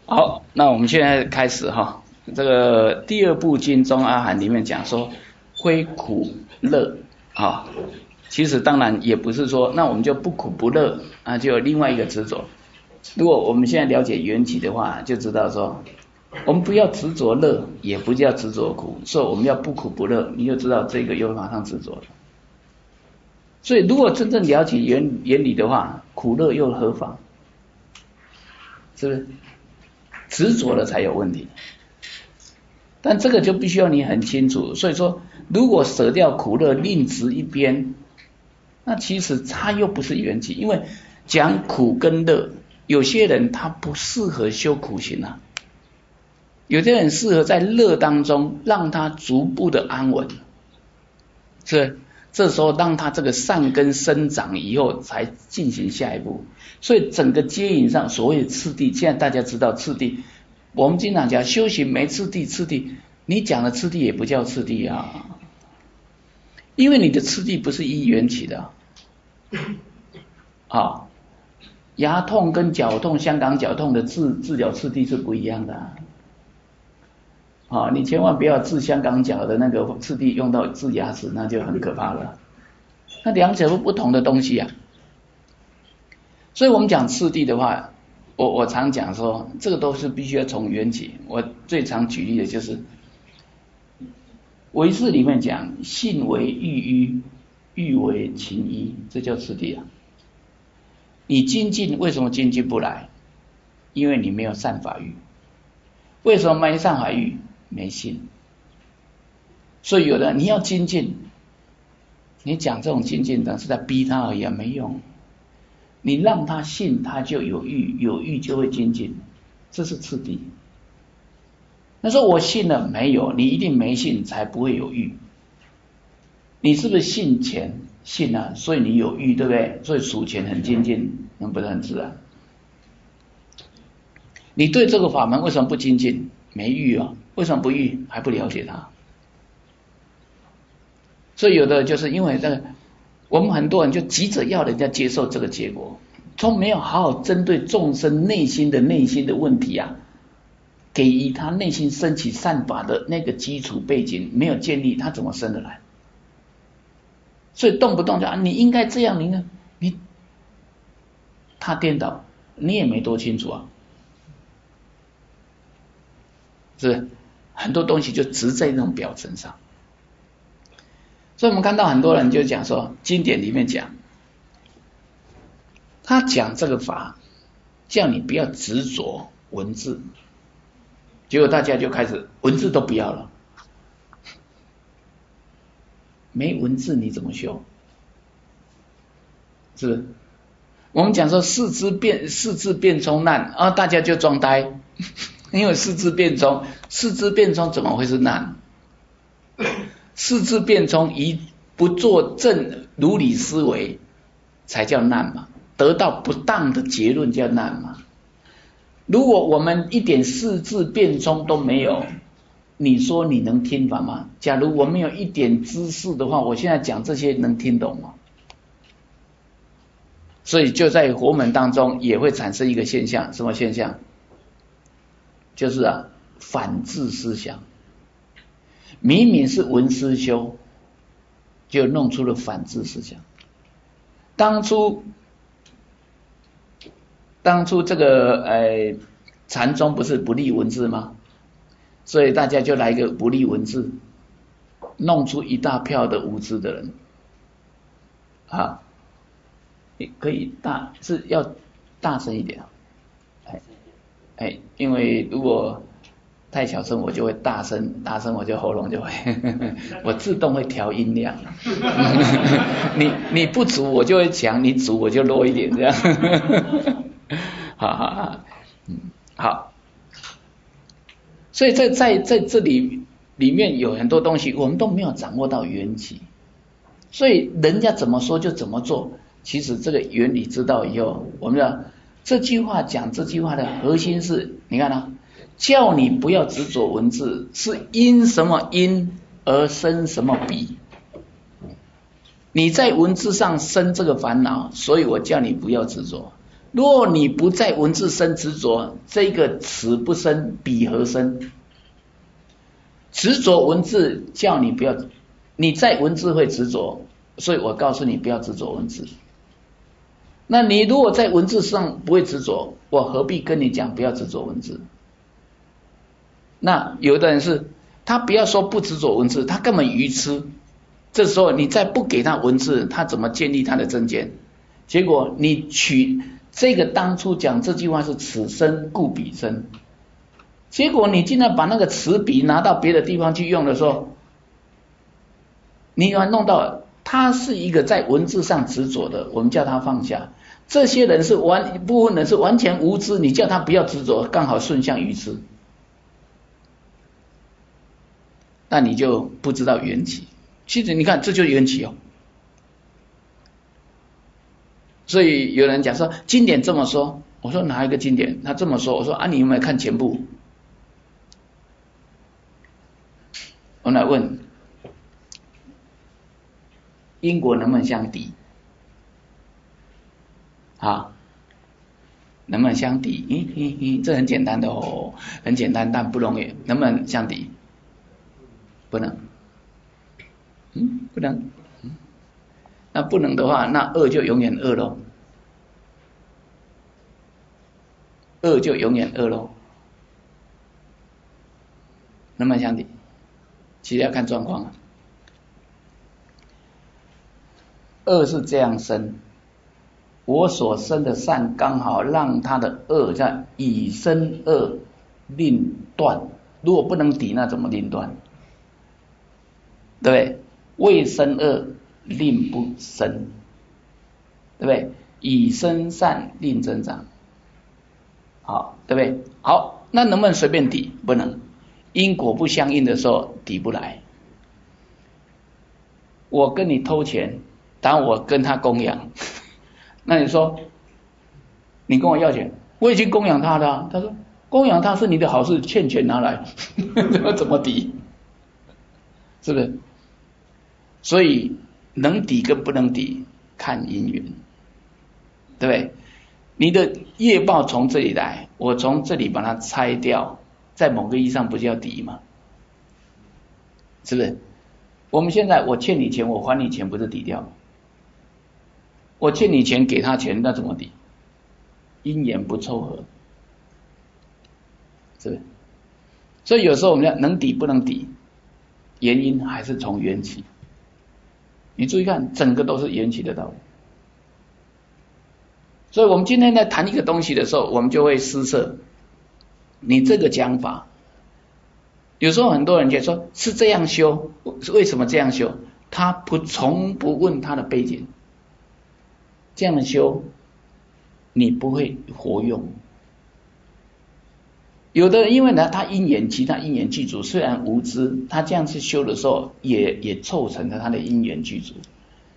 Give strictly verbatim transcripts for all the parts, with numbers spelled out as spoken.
好，那我们现在开始哈。这个第二部经中阿含里面讲说非苦乐啊，其实当然也不是说那我们就不苦不乐啊，就有另外一个执着。如果我们现在了解缘起的话，就知道说我们不要执着乐，也不要执着苦，所以我们要不苦不乐，你就知道这个又马上执着了。所以如果真正了解原原理的话，苦乐又何妨？是不是？执着了才有问题。但这个就必须要你很清楚，所以说如果舍掉苦乐另执一边，那其实它又不是缘起，因为讲苦跟乐，有些人他不适合修苦行啊，有些人适合在乐当中让他逐步的安稳，是这时候让他这个善根生长以后才进行下一步。所以整个接引上所谓的次第，现在大家知道次第，我们经常讲修行没次第，次第你讲的次第也不叫次第啊，因为你的次第不是依缘起的啊，牙痛跟脚痛，香港脚痛的治治疗次第是不一样的啊，啊你千万不要治香港脚的那个次第用到治牙齿，那就很可怕了，那两者是不同的东西啊。所以我们讲次第的话，我我常讲说这个都是必须要从缘起。我最常举例的就是唯识里面讲性为欲依，欲为情依，这叫次第啊。你精进为什么精进不来？因为你没有善法欲。为什么没善法欲？没信。所以有的你要精进，你讲这种精进的是在逼他而已啊，没用。你让他信，他就有欲，有欲就会精进，这是次第。那说我信了没有？你一定没信才不会有欲。你是不是信钱？信啊，所以你有欲，对不对？所以数钱很精进，那不是很自然？你对这个法门为什么不精进？没欲啊，为什么不欲？还不了解它。所以有的就是因为这个。我们很多人就急着要人家接受这个结果，都没有好好针对众生内心的内心的问题啊，给予他内心升起善法的那个基础背景没有建立，他怎么生得来？所以动不动就啊，你应该这样，你呢？你他颠倒，你也没多清楚啊，是不是？很多东西就植在那种表层上。所以我们看到很多人就讲说，经典里面讲，他讲这个法，叫你不要执着文字，结果大家就开始文字都不要了，没文字你怎么修？是不是？我们讲说四字变四字变冲难啊，大家就装呆，因为四字变冲，四字变冲怎么会是难？四字变冲以不做正如理思维才叫难嘛，得到不当的结论叫难嘛。如果我们一点四字变冲都没有，你说你能听法吗？假如我没有一点知识的话，我现在讲这些能听懂吗？所以就在佛门当中也会产生一个现象，什么现象？就是啊反智思想。明明是闻思修，就弄出了反智思想。当初，当初这个呃禅宗不是不立文字吗？所以大家就来一个不立文字，弄出一大票的无知的人。啊，你可以大是要大声一点，哎哎，因为如果太小声我就会大声，大声我就喉咙就会我自动会调音量你你不足我就会强，你足我就弱一点，这样好好好，嗯好，所以在在在这里里面有很多东西我们都没有掌握到缘起，所以人家怎么说就怎么做，其实这个原理知道以后，我们要这句话讲这句话的核心是，你看啊，叫你不要执着文字，是因什么因而生什么彼。你在文字上生这个烦恼，所以我叫你不要执着。 如果你不在文字生执着，这个此不生彼何生？执着文字叫你不要，你在文字会执着，所以我告诉你不要执着文字。那你如果在文字上不会执着，我何必跟你讲不要执着文字？那有的人是他不要说不执着文字，他根本愚痴。这时候你再不给他文字，他怎么建立他的正见？结果你取这个当初讲这句话是此生故彼生，结果你竟然把那个此彼拿到别的地方去用的时候，你要弄到他是一个在文字上执着的，我们叫他放下。这些人是完部分人是完全无知，你叫他不要执着，刚好顺向愚痴，那你就不知道缘起。其实你看这就是缘起哦。所以有人讲说经典这么说，我说哪一个经典？他这么说，我说啊，你有没有看前部？我来问，因果能不能相抵？啊，能不能相抵？咦咦咦，这很简单的哦，很简单，但不容易。能不能相抵？不能。嗯，不能。嗯，那不能的话，那恶就永远恶咯。恶就永远恶咯。能不能相抵？其实要看状况。恶是这样生，我所生的善刚好让他的恶在以生恶令断，如果不能抵，那怎么令断？对不对？未生恶令不生，对不对？以生善令增长，好，对不对？好，那能不能随便抵？不能，因果不相应的时候抵不来。我跟你偷钱，当我跟他供养，那你说你跟我要钱，我已经供养他了、啊，他说供养他是你的好事，欠钱拿来，怎么抵？是不是？所以能抵跟不能抵看因缘，对不对？你的业报从这里来，我从这里把它拆掉，在某个意义上不叫抵吗？是不是？我们现在我欠你钱，我还你钱，不是抵掉？我欠你钱给他钱，那怎么抵？因缘不凑合，是不是？所以有时候我们要能抵不能抵，原因还是从缘起。你注意看，整个都是缘起的道理。所以我们今天在谈一个东西的时候，我们就会施设你这个讲法。有时候很多人就说是这样修，为什么这样修？他不从不问他的背景，这样修你不会活用。有的人因为呢，他因缘其他因缘具足，虽然无知，他这样去修的时候，也也凑成了他的因缘具足。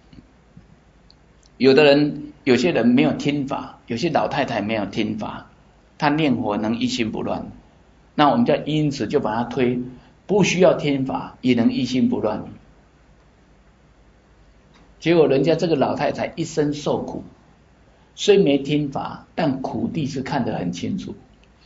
有的人，有些人没有听法，有些老太太没有听法，他念佛能一心不乱，那我们就因此就把他推，不需要听法也能一心不乱。结果人家这个老太太一生受苦，虽没听法，但苦地是看得很清楚。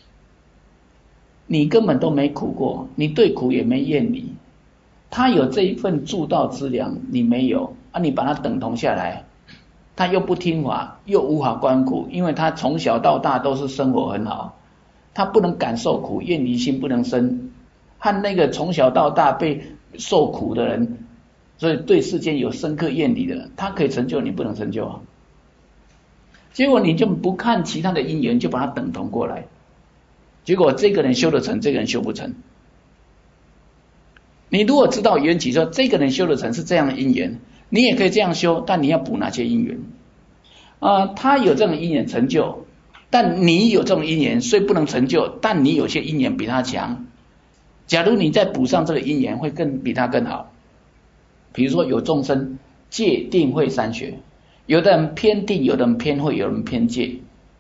你根本都没苦过，你对苦也没厌离，他有这一份助道之良，你没有啊，你把他等同下来，他又不听法，又无法观苦，因为他从小到大都是生活很好，他不能感受苦，厌离心不能生，和那个从小到大被受苦的人，所以对世间有深刻厌离的人，他可以成就，你不能成就啊。结果你就不看其他的因缘，就把他等同过来，结果这个人修得成，这个人修不成。你如果知道缘起，说这个人修得成是这样的因缘，你也可以这样修，但你要补哪些因缘啊、呃？他有这种因缘成就，但你有这种因缘，虽不能成就，但你有些因缘比他强。假如你再补上这个因缘，会更比他更好。比如说有众生戒定慧三学，有的人偏定，有的人偏慧，有人偏戒，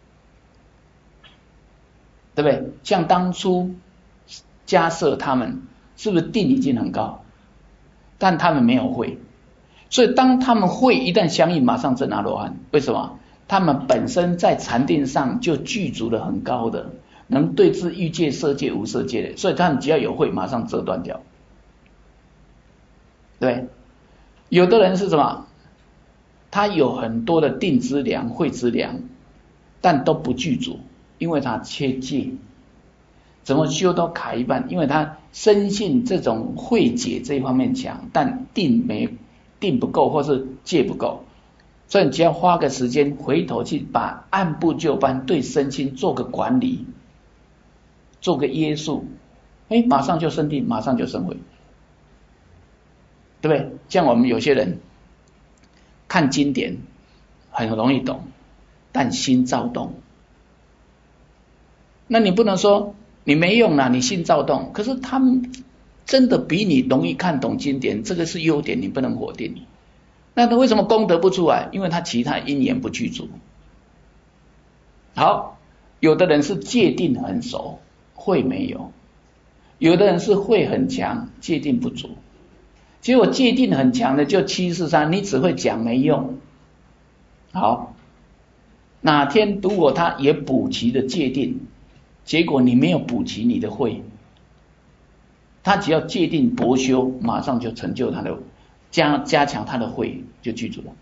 对不对？像当初迦叶他们是不是定已经很高，但他们没有慧，所以当他们慧一旦相应，马上证阿罗汉。为什么？ 他们本身在禅定上就具足了很高的，能对治欲界、色界、无色界的，所以他们只要有慧，马上折断掉。对，有的人是什么？他有很多的定之良、慧之良，但都不具足，因为他缺戒，怎么修都卡一半，因为他深信这种慧解这一方面强，但定没定不够，或是戒不够，所以你只要花个时间回头去把按部就班对身心做个管理，做个约束，哎，马上就生定，马上就生慧，对不对？像我们有些人看经典很容易懂，但心躁动，那你不能说你没用啦，你心躁动，可是他们真的比你容易看懂经典，这个是优点，你不能否定。那他为什么功德不出来？因为他其他因缘不具足。好，有的人是戒定很熟，慧没有；有的人是慧很强，戒定不足。结果戒定很强的就七四三，你只会讲没用。好，哪天如果他也补齐了戒定，结果你没有补齐你的慧，他只要戒定博修，马上就成就他的加加强他的慧，就具足了。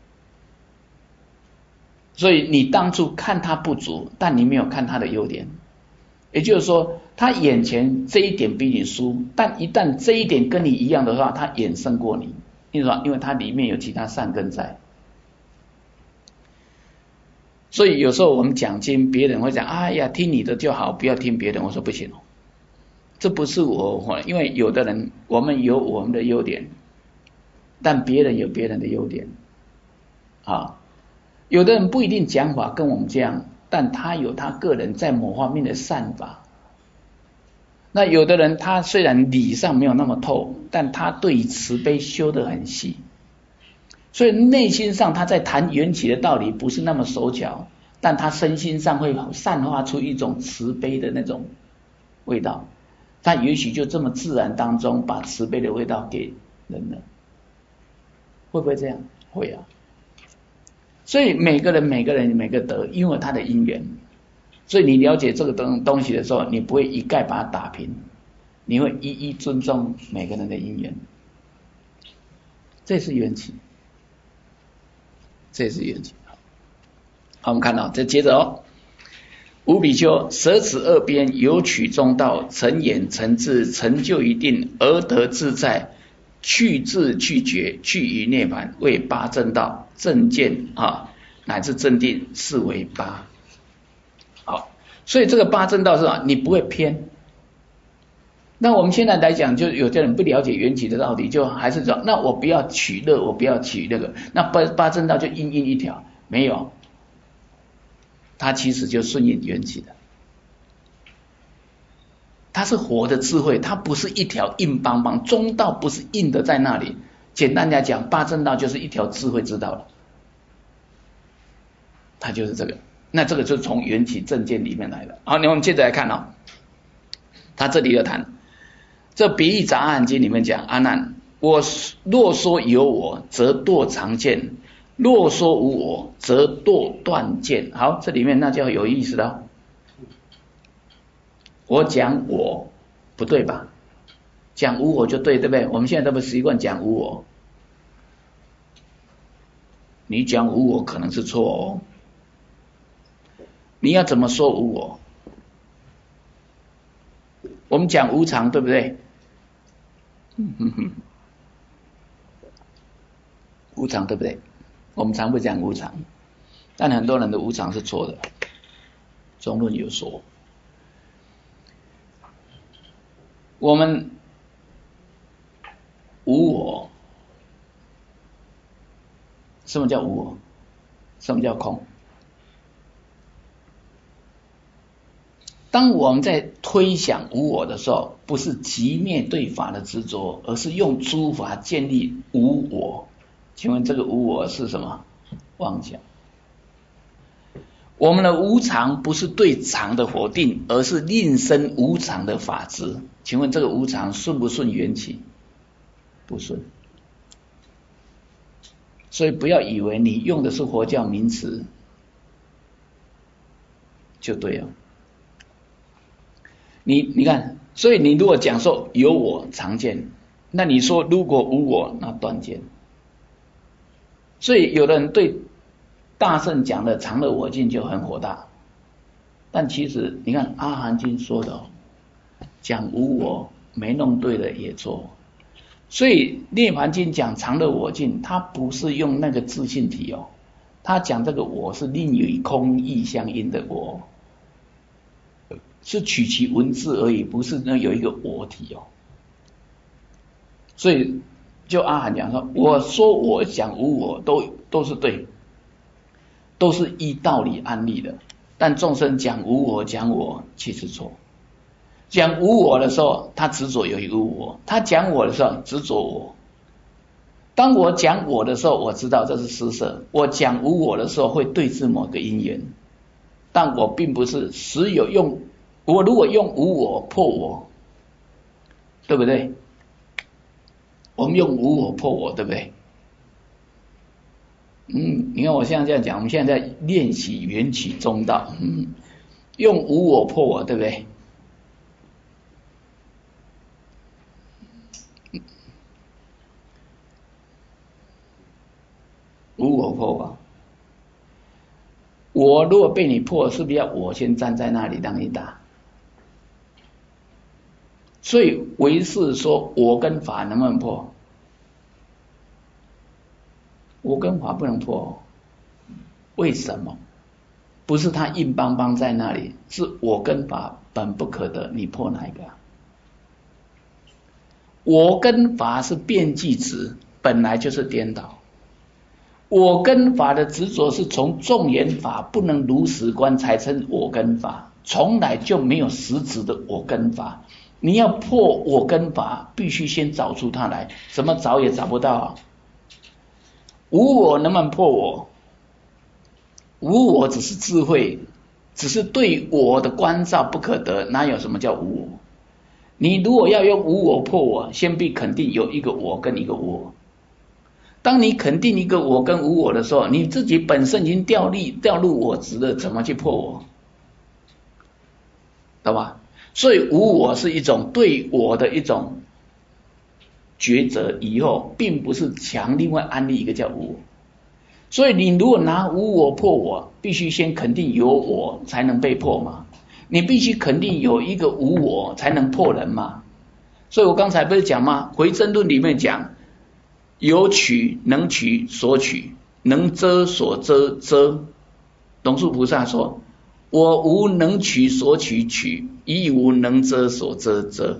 所以你当初看他不足，但你没有看他的优点，也就是说他眼前这一点比你输，但一旦这一点跟你一样的话，他远胜过你，因为什么？因为他里面有其他善根在。所以有时候我们讲经，别人会讲，哎呀，听你的就好，不要听别人。我说不行哦，这不是我，因为有的人我们有我们的优点，但别人有别人的优点啊。有的人不一定讲法跟我们这样，但他有他个人在某方面的善法。那有的人他虽然理上没有那么透，但他对于慈悲修得很细，所以内心上他在谈缘起的道理不是那么手巧，但他身心上会散发出一种慈悲的那种味道，他也许就这么自然当中把慈悲的味道给人了。会不会这样？会啊。所以每个人每个人每个德，因为他的因缘，所以你了解这个东东西的时候，你不会一概把它打平，你会一一尊重每个人的因缘，这是缘起，这是缘起。好，我们看到再接着哦，五比丘舍此二边，有取中道，成眼成智，成就一定，而得自在，去智去觉，去于涅槃，为八正道。正见啊，乃至正定，是为八。好，所以这个八正道是什么？你不会偏。那我们现在来讲，就有些人不了解缘起的道理，就还是说，那我不要取乐，我不要取那个，那八八正道就硬硬一条，没有，它其实就顺应缘起的，它是活的智慧，它不是一条硬邦邦，中道不是硬的在那里。简单来讲，八正道就是一条智慧之道了，它就是这个。那这个就是从缘起正见里面来的。好，那我们接着来看哦，他这里有谈，这比喻杂阿含经里面讲，阿难，我若说有我，则堕常见；若说无我，则堕断见。好，这里面那就有意思了。我讲我不对吧？讲无我就对，对不对？我们现在都不习惯讲无我，你讲无我可能是错哦。你要怎么说无我？我们讲无常，对不对？无常对不对？我们常不讲无常，但很多人的无常是错的。中论有说，我们无我，什么叫无我？什么叫空？当我们在推想无我的时候，不是即灭对法的执着，而是用诸法建立无我。请问这个无我是什么？妄想。我们的无常不是对常的否定，而是另生无常的法执。请问这个无常顺不顺缘起？不顺。所以不要以为你用的是佛教名词， 就对了。你你看，所以你如果讲说有我常见，那你说如果无我，那断见。所以有的人对大圣讲的常乐我净就很火大，但其实你看阿含经说的、哦，讲无我没弄对的也错。所以涅槃经讲常乐我净，它不是用那个自性体哦，他讲这个我是另有空义相应的我，是取其文字而已，不是那有一个我体哦。所以就阿含讲说，我说我讲无我都都是对，都是依道理安立的，但众生讲无我讲我其实错。讲无我的时候，他执着有一个我；他讲我的时候，执着我。当我讲我的时候，我知道这是施舍；我讲无我的时候，会对治某个因缘。但我并不是实有用，我如果用无我破我，对不对？我们用无我破我，对不对？嗯，你看我现在这样讲，我们现在在练习缘起中道，嗯，用无我破我，对不对？无我破我，我如果被你破，是不是要我先站在那里让你打？所以唯识说我跟法能不能破？我跟法不能破，为什么？不是他硬邦邦在那里，是我跟法本不可得，你破哪一个？我跟法是变计执，本来就是颠倒。我跟法的执着是从众缘法不能如实观才称我跟法，从来就没有实质的我跟法。你要破我跟法，必须先找出它来，怎么找也找不到啊。无我能不能破我？无我只是智慧，只是对我的关照不可得，哪有什么叫无我？你如果要用无我破我，先必肯定有一个我跟一个无我。当你肯定一个我跟无我的时候，你自己本身已经掉力掉入我执了，怎么去破我？懂吧？所以无我是一种对我的一种抉择，以后并不是强另外安立一个叫无我。所以你如果拿无我破我，必须先肯定有我才能被破嘛，你必须肯定有一个无我才能破人嘛。所以我刚才不是讲吗？回真论里面讲，有取能取所取，能遮所遮遮。龙树菩萨说，我无能取所取取，亦无能遮所遮遮。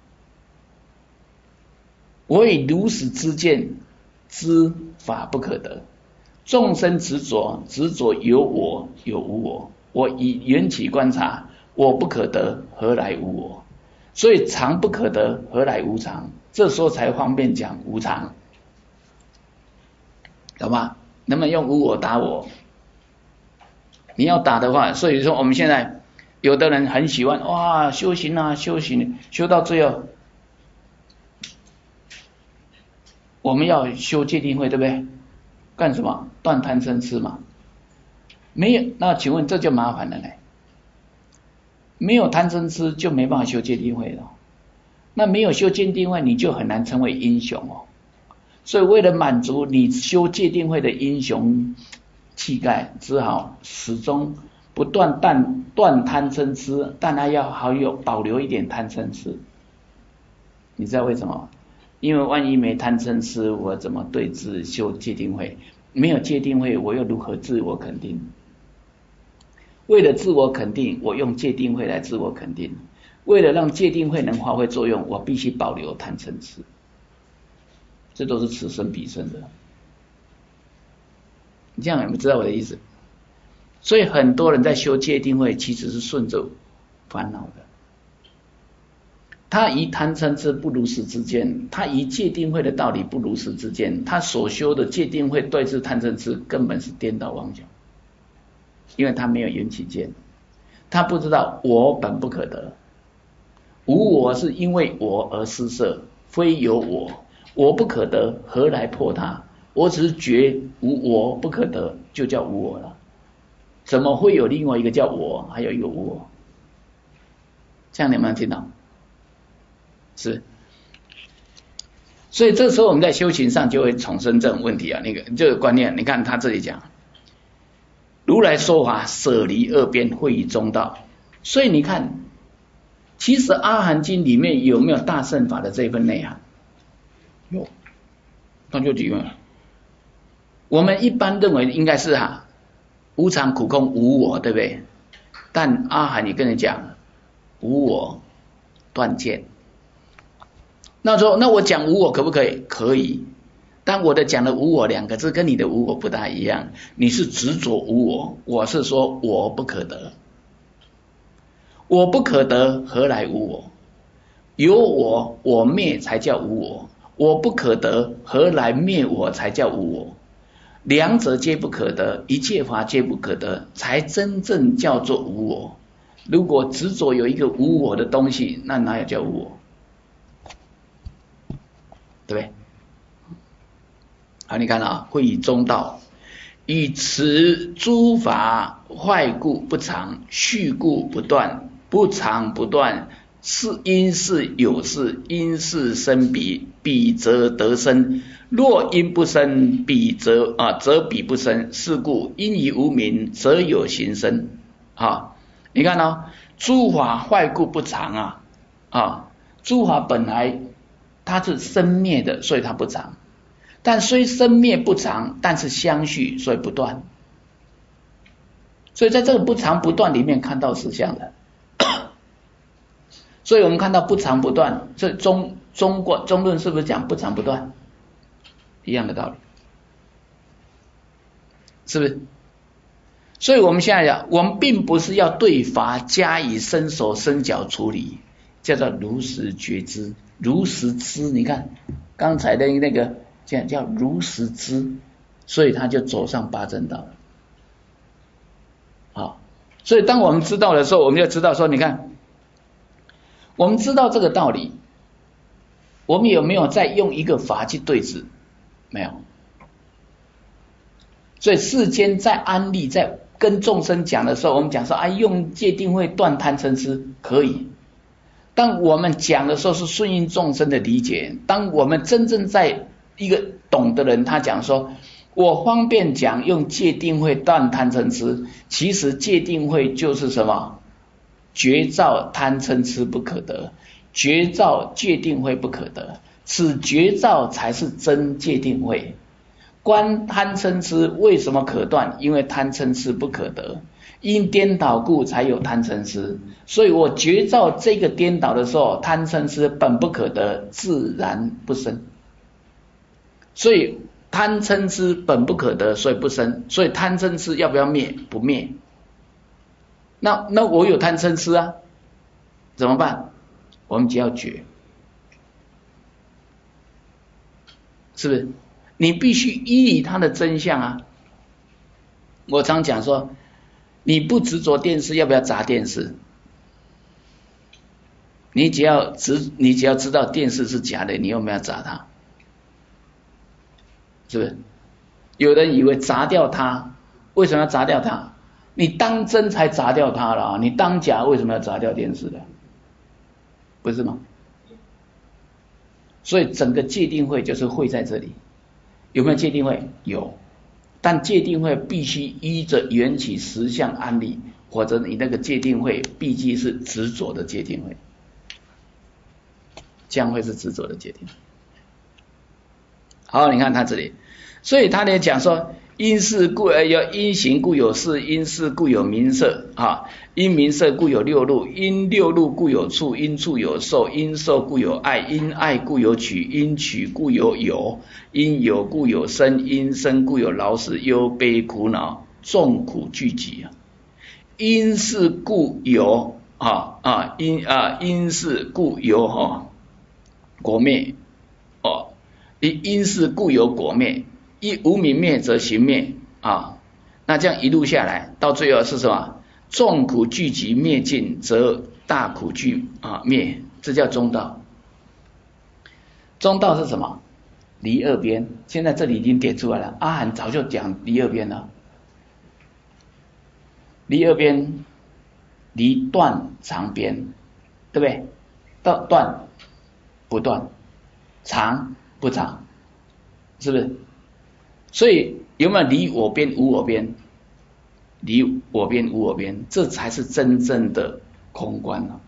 我以如实知见，知法不可得。众生执着，执着有我有无我，我以缘起观察，我不可得，何来无我？所以常不可得，何来无常？这时候才方便讲无常，懂吗？能不能用无我打我？你要打的话，所以说我们现在有的人很喜欢哇修行啊修行，修到最后我们要修戒定慧，对不对？干什么？断贪嗔痴嘛。没有，那请问这就麻烦了呢。没有贪嗔痴就没办法修戒定慧了。那没有修戒定慧，你就很难成为英雄哦。所以为了满足你修戒定慧的英雄气概，只好始终不断断断贪嗔痴，但还要还有保留一点贪嗔痴。你知道为什么？因为万一没贪嗔痴，我怎么对治修戒定慧？没有戒定慧，我又如何自我肯定？为了自我肯定，我用戒定慧来自我肯定。为了让戒定慧能发挥作用，我必须保留贪嗔痴。这都是此生彼生的。你这样有没有知道我的意思？所以很多人在修戒定慧，其实是顺着烦恼的。他以贪嗔痴不如实之见，他以戒定慧的道理不如实之见，他所修的戒定慧对治贪嗔痴根本是颠倒妄想，因为他没有缘起见，他不知道我本不可得，无我是因为我而施设，非有我，我不可得，何来破它？我只是觉无我不可得，就叫无我了。 怎么会有另外一个叫我，还有一个无我？这样你们听到？是。所以这时候我们在修行上就会重申这种问题啊，那个这个观念，你看他这里讲，如来说法舍离二边，会以中道。所以你看，其实阿含经里面有没有大乘法的这一份内涵？有，那就几个。我们一般认为应该是哈，无常苦空无我，对不对？但阿含也跟你讲，无我断见。那说，那我讲无我可不可以？可以，但我的讲的无我两个字跟你的无我不大一样。你是执着无我，我是说我不可得，我不可得，何来无我？有我，我灭才叫无我；我不可得，何来灭我才叫无我？两者皆不可得，一切法皆不可得，才真正叫做无我。如果执着有一个无我的东西，那哪有叫无我？对不对？好，你看啊，会以中道，以此诸法坏故不常，续故不断，不常不断，是因是有事，因是生彼，彼则得生。若因不生，彼则啊，则彼不生。是故因以无明，则有形生。啊，你看哦，诸法坏故不常啊啊，诸法本来它是生灭的，所以它不常。但虽生灭不常，但是相续，所以不断。所以在这个不常不断里面看到实相的。所以我们看到不常不断，这中中国中论是不是讲不常不断？一样的道理，是不是？所以我们现在讲，我们并不是要对法加以身手身脚处理，叫做如实觉知，如实知。你看刚才的那个讲叫如实知，所以他就走上八正道了。好，所以当我们知道的时候，我们就知道说，你看，我们知道这个道理，我们有没有在用一个法去对治？没有。所以世间在安利，在跟众生讲的时候，我们讲说，啊，用戒定慧断贪嗔痴可以。当我们讲的时候是顺应众生的理解，当我们真正在一个懂的人，他讲说，我方便讲用戒定慧断贪嗔痴，其实戒定慧就是什么？绝照贪嗔痴不可得，绝照戒定慧不可得，此绝照才是真戒定慧。观贪嗔痴为什么可断？因为贪嗔痴不可得，因颠倒故才有贪嗔痴。所以我觉照这个颠倒的时候，贪嗔痴本不可得，自然不生。所以贪嗔痴本不可得，所以不生。所以贪嗔痴要不要灭？不灭。那那我有贪嗔痴啊，怎么办？我们只要觉，是不是？你必须依理它的真相啊！我常讲说，你不执着电视，要不要砸电视？你只要知，你只要知道电视是假的，你有没有砸它？是不是？有人以为砸掉它，为什么要砸掉它？你当真才砸掉它了啊！你当假为什么要砸掉电视的？不是吗？所以整个戒定慧就是慧在这里。有没有戒定慧？有，但戒定慧必须依着缘起实相安立，或者你那个戒定慧必须是执着的戒定慧，将会是执着的戒定慧。好，你看他这里，所以他呢讲说，因事故呃有因行故有事，因事故有名色啊，因名色故有六路，因六路故有处，因处有受，因受故有爱，因爱故有取，因取故有有，因有故有生，因生故有劳死忧悲苦恼众苦聚集啊。因是故有啊啊因啊因是故有哈、啊、果灭哦，因因是故有果灭。一无明灭则行灭啊，那这样一路下来，到最后是什么？众苦聚集灭尽，则大苦聚啊灭，这叫中道。中道是什么？离二边。现在这里已经点出来了，阿含早就讲离二边了。 离二边，离断长边，对不对？断断不断，长不长，是不是？所以有没有离我边无我边？离我边无我边，这才是真正的空观啊。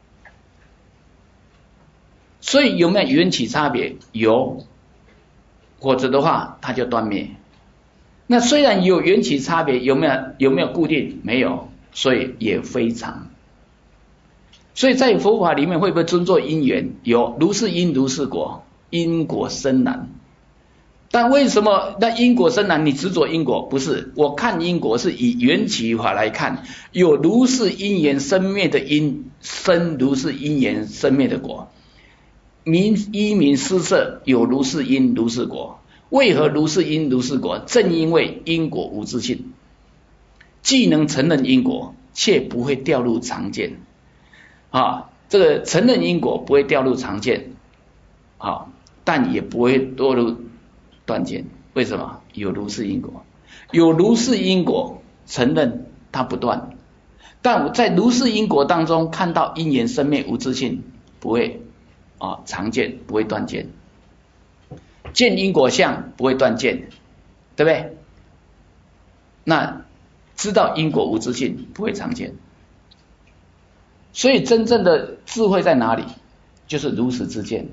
所以有没有缘起差别？有，否则的话它就断灭。那虽然有缘起差别，有没有有没有固定？没有，所以也非常。所以在佛法里面会不会尊重因缘？有，如是因如是果，因果深难。但为什么那因果深难？你执着因果？不是，我看因果是以缘起法来看，有如是因缘生灭的因，生如是因缘生灭的果。名依名施设，有如是因如是果。为何如是因如是果？正因为因果无自性，既能承认因果，却不会掉入常见。啊，这个承认因果不会掉入常见，啊，但也不会堕入断见。为什么？有如是因果，有如是因果，承认它不断，但在如是因果当中看到因缘生灭无自性，不会啊常见，不会断见。见因果相不会断见，对不对？那知道因果无自性不会常见。所以真正的智慧在哪里？就是如实知见。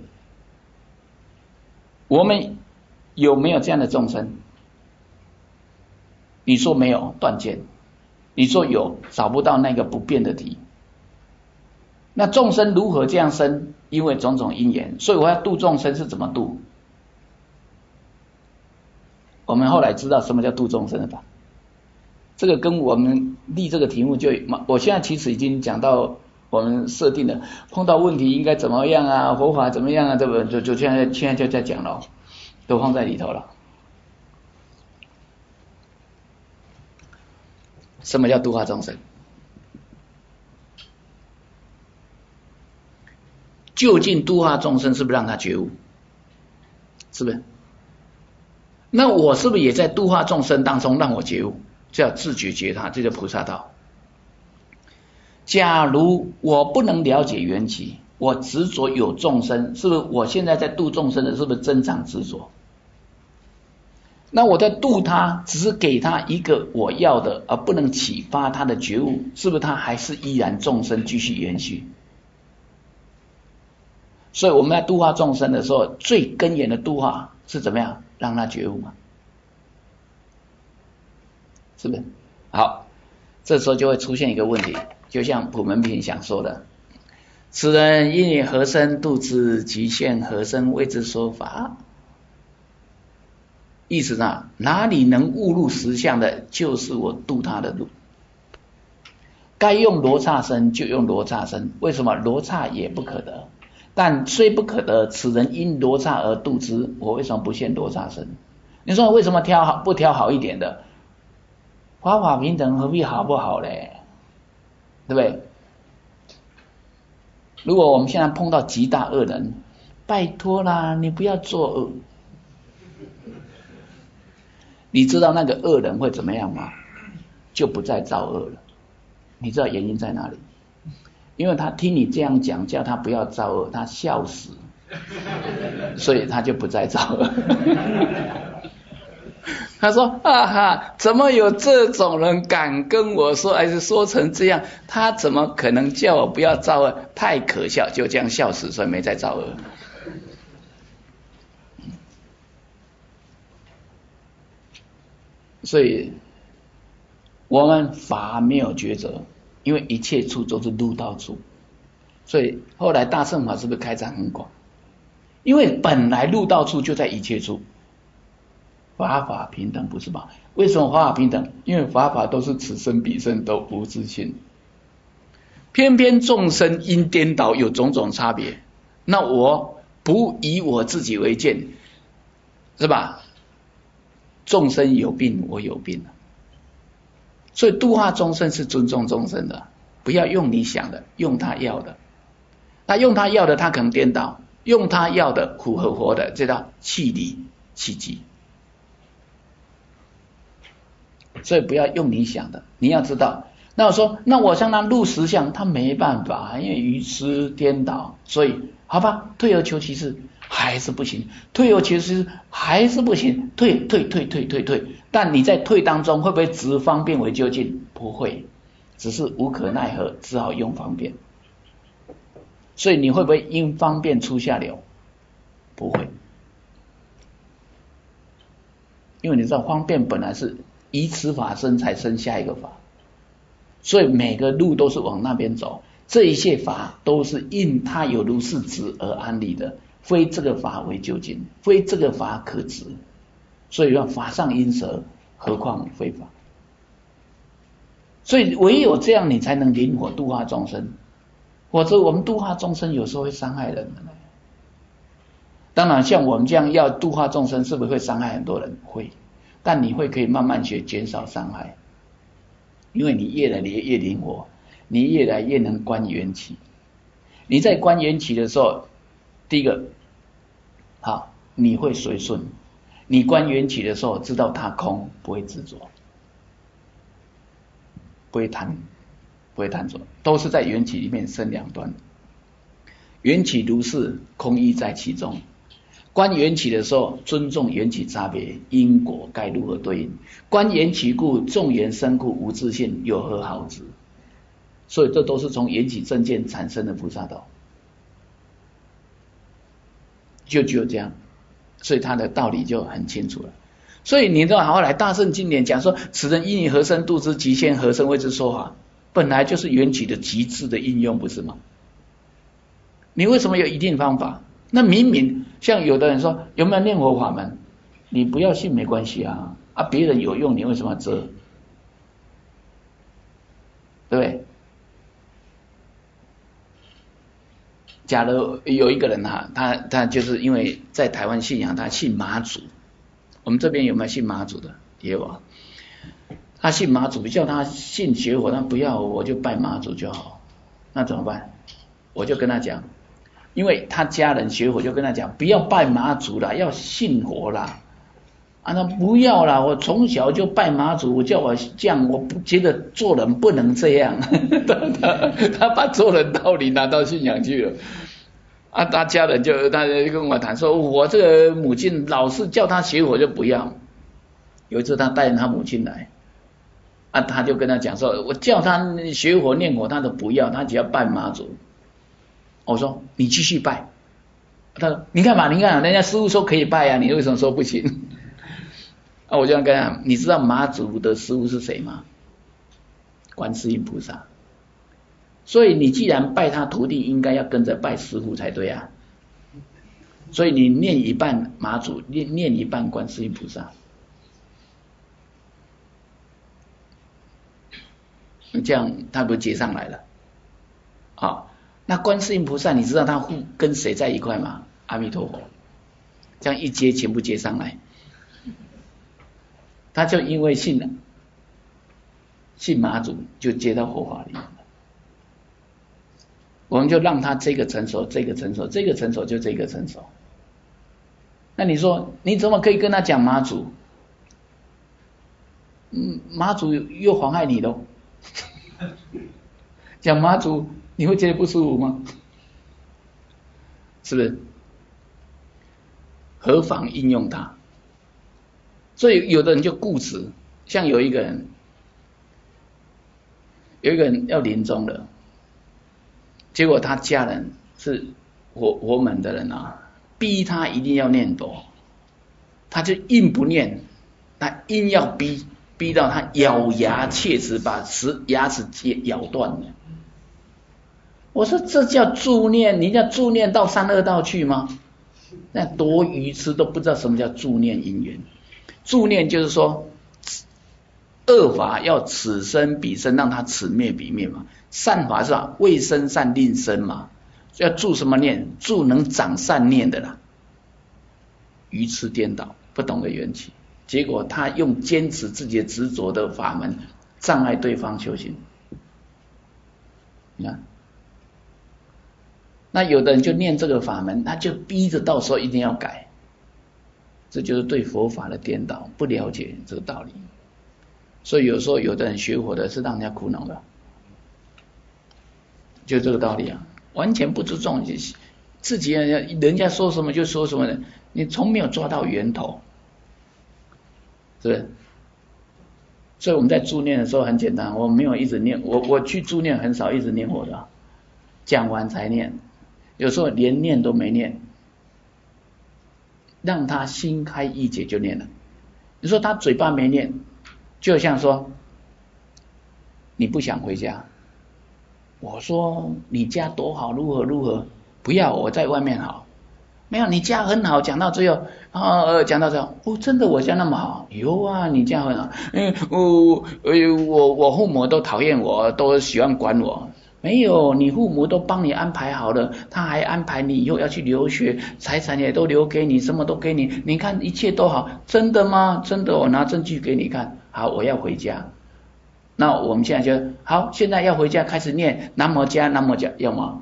我们有没有这样的众生？你说没有，断见；你说有，找不到那个不变的题。那众生如何这样生？因为种种因缘，所以我要度众生是怎么度？我们后来知道什么叫度众生了吧？这个跟我们立这个题目就，我现在其实已经讲到我们设定的，碰到问题应该怎么样啊，佛法怎么样啊，这个就就现在现在就在讲了，都放在里头了。什么叫度化众生？究竟度化众生是不是让他觉悟？是不是？那我是不是也在度化众生当中让我觉悟？叫自觉觉他，这叫菩萨道。假如我不能了解缘起，我执着有众生，是不是我现在在度众生的是不是增长执着？那我在度他，只是给他一个我要的，而不能启发他的觉悟，是不是他还是依然众生继续延续？所以我们在度化众生的时候，最根源的度化是怎么样？让他觉悟嘛，是不是？好，这时候就会出现一个问题，就像普门品想说的：此人因以何身度之，极限何身为之说法？意思呢，哪里能悟入实相的，就是我度他的路。该用罗刹身就用罗刹身，为什么？罗刹也不可得。但虽不可得，此人因罗刹而度之，我为什么不现罗刹身？你说为什么挑好不挑好一点的？法法平等何必好不好嘞？对不对？如果我们现在碰到极大恶人，拜托啦，你不要作恶。你知道那个恶人会怎么样吗？就不再造恶了。你知道原因在哪里？因为他听你这样讲，叫他不要造恶，他笑死，所以他就不再造恶。他说：“啊哈，怎么有这种人敢跟我说，还是说成这样？他怎么可能叫我不要造恶？太可笑！”就这样笑死，所以没再造恶。所以我们法没有抉择。因为一切处都是入道处，所以后来大乘法是不是开展很广？因为本来入道处就在一切处，法法平等不是吗？为什么法法平等？因为法法都是此生彼生都无自性，偏偏众生因颠倒有种种差别，那我不以我自己为鉴，是吧？众生有病，我有病。所以度化众生是尊重众生的，不要用你想的，用他要的。那用他要的，他可能颠倒；用他要的，符合佛的，这叫弃理弃机。所以不要用你想的，你要知道， 那我说，那我向他入实相，他没办法，因为愚痴颠倒，所以好吧，退而求其次还是不行，退而求其次还是不行，退退退退退退。但你在退当中会不会执方便为究竟？不会，只是无可奈何，只好用方便。所以你会不会因方便出下流？不会，因为你知道方便本来是以此法生才生下一个法。所以每个路都是往那边走，这一切法都是因他有如是执而安立的，非这个法为究竟，非这个法可执。所以要法上因舍，何况非法？所以唯有这样，你才能灵活度化众生。否则我们度化众生有时候会伤害人的。当然，像我们这样要度化众生，是不是会伤害很多人？会，但你会可以慢慢学减少伤害。因为你越来越越灵活，你越来越能观缘起。你在观缘起的时候，第一个，好，你会随顺。你观缘起的时候，知道它空，不会执着，不会贪，不会贪着，都是在缘起里面生两端。缘起如是，空亦在其中。观缘起的时候，尊重缘起差别，因果该如何对应？观缘起故，众缘生故，无自性，有何好执？所以这都是从缘起正见产生的菩萨道，就只有这样，所以他的道理就很清楚了。所以你知道，后来大圣经典讲说，此人因以何身度之极限，何身为之说法，本来就是缘起的极致的应用，不是吗？你为什么有一定方法？那明明像有的人说有没有念佛法门，你不要信没关系啊，啊别人有用你为什么要遮？对不对？假如有一个人哈，他他就是因为在台湾信仰，他信妈祖，我们这边有没有信妈祖的？也有啊。他信妈祖，叫他信学佛，他不要，我就拜妈祖就好。那怎么办？我就跟他讲。因为他家人学佛，就跟他讲不要拜妈祖啦，要信佛啦。啊，那不要啦，我从小就拜妈祖，我叫我这样，我不觉得做人不能这样。他, 他, 他把做人道理拿到信仰去了。啊，他家人就他就跟我谈说，我这个母亲老是叫他学佛就不要。有一次他带他母亲来，啊，他就跟他讲说，我叫他学佛念佛，他都不要，他只要拜妈祖。我说你继续拜，他说你看嘛，你看人家师父说可以拜啊，你为什么说不行？啊，我就跟他讲，你知道妈祖的师父是谁吗？观世音菩萨。所以你既然拜他徒弟，应该要跟着拜师父才对啊。所以你念一半妈祖，念念一半观世音菩萨，这样他不接上来了啊？那观世音菩萨，你知道他跟谁在一块吗？阿弥陀佛，这样一接全部接上来，他就因为信信妈祖，就接到佛法里面了。我们就让他这个成熟，这个成熟，这个成熟，就这个成熟。那你说你怎么可以跟他讲妈祖？嗯，妈祖又妨害你喽。讲妈祖你会觉得不舒服吗？是不是？何妨应用它？所以有的人就固执，像有一个人，有一个人要临终了，结果他家人是佛佛门的人啊，逼他一定要念佛，他就硬不念，他硬要逼，逼到他咬牙切齿，把齿牙齿咬断了。我说这叫助念，你叫助念到三恶道去吗？那多愚痴，都不知道什么叫助念因缘。助念就是说，恶法要此生彼生，让它此灭彼灭嘛。善法是吧？未生善令生嘛。要助什么念？助能长善念的啦。愚痴颠倒，不懂得缘起，结果他用坚持自己的执着的法门，障碍对方修行。你看。那有的人就念这个法门，他就逼着到时候一定要改，这就是对佛法的颠倒，不了解这个道理。所以有时候有的人学佛的是让人家苦恼的。 就这个道理啊，完全不注重自己，人家说什么就说什么的，你从没有抓到源头，是不是？所以我们在助念的时候很简单，我没有一直念，我我去助念很少一直念我的，讲完才念，有时候连念都没念，让他心开意解就念了。你说他嘴巴没念，就像说你不想回家，我说你家多好，如何如何，不要，我在外面好。没有，你家很好，讲到最后啊，讲到最后，哦，真的我家那么好？有啊，你家很好。嗯，我我我父母都讨厌我，都喜欢管我。没有，你父母都帮你安排好了，他还安排你以后要去留学，财产也都留给你，什么都给你，你看一切都好。真的吗？真的，我拿证据给你看。好，我要回家。那我们现在就好，现在要回家，开始念南无家南无家，要吗？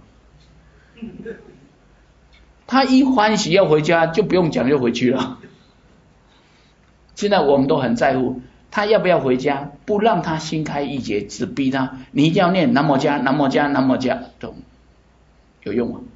他一欢喜要回家，就不用讲就回去了。现在我们都很在乎他要不要回家，不让他心开意解，只逼他你一定要念南无家南无家南无家，懂？有用吗？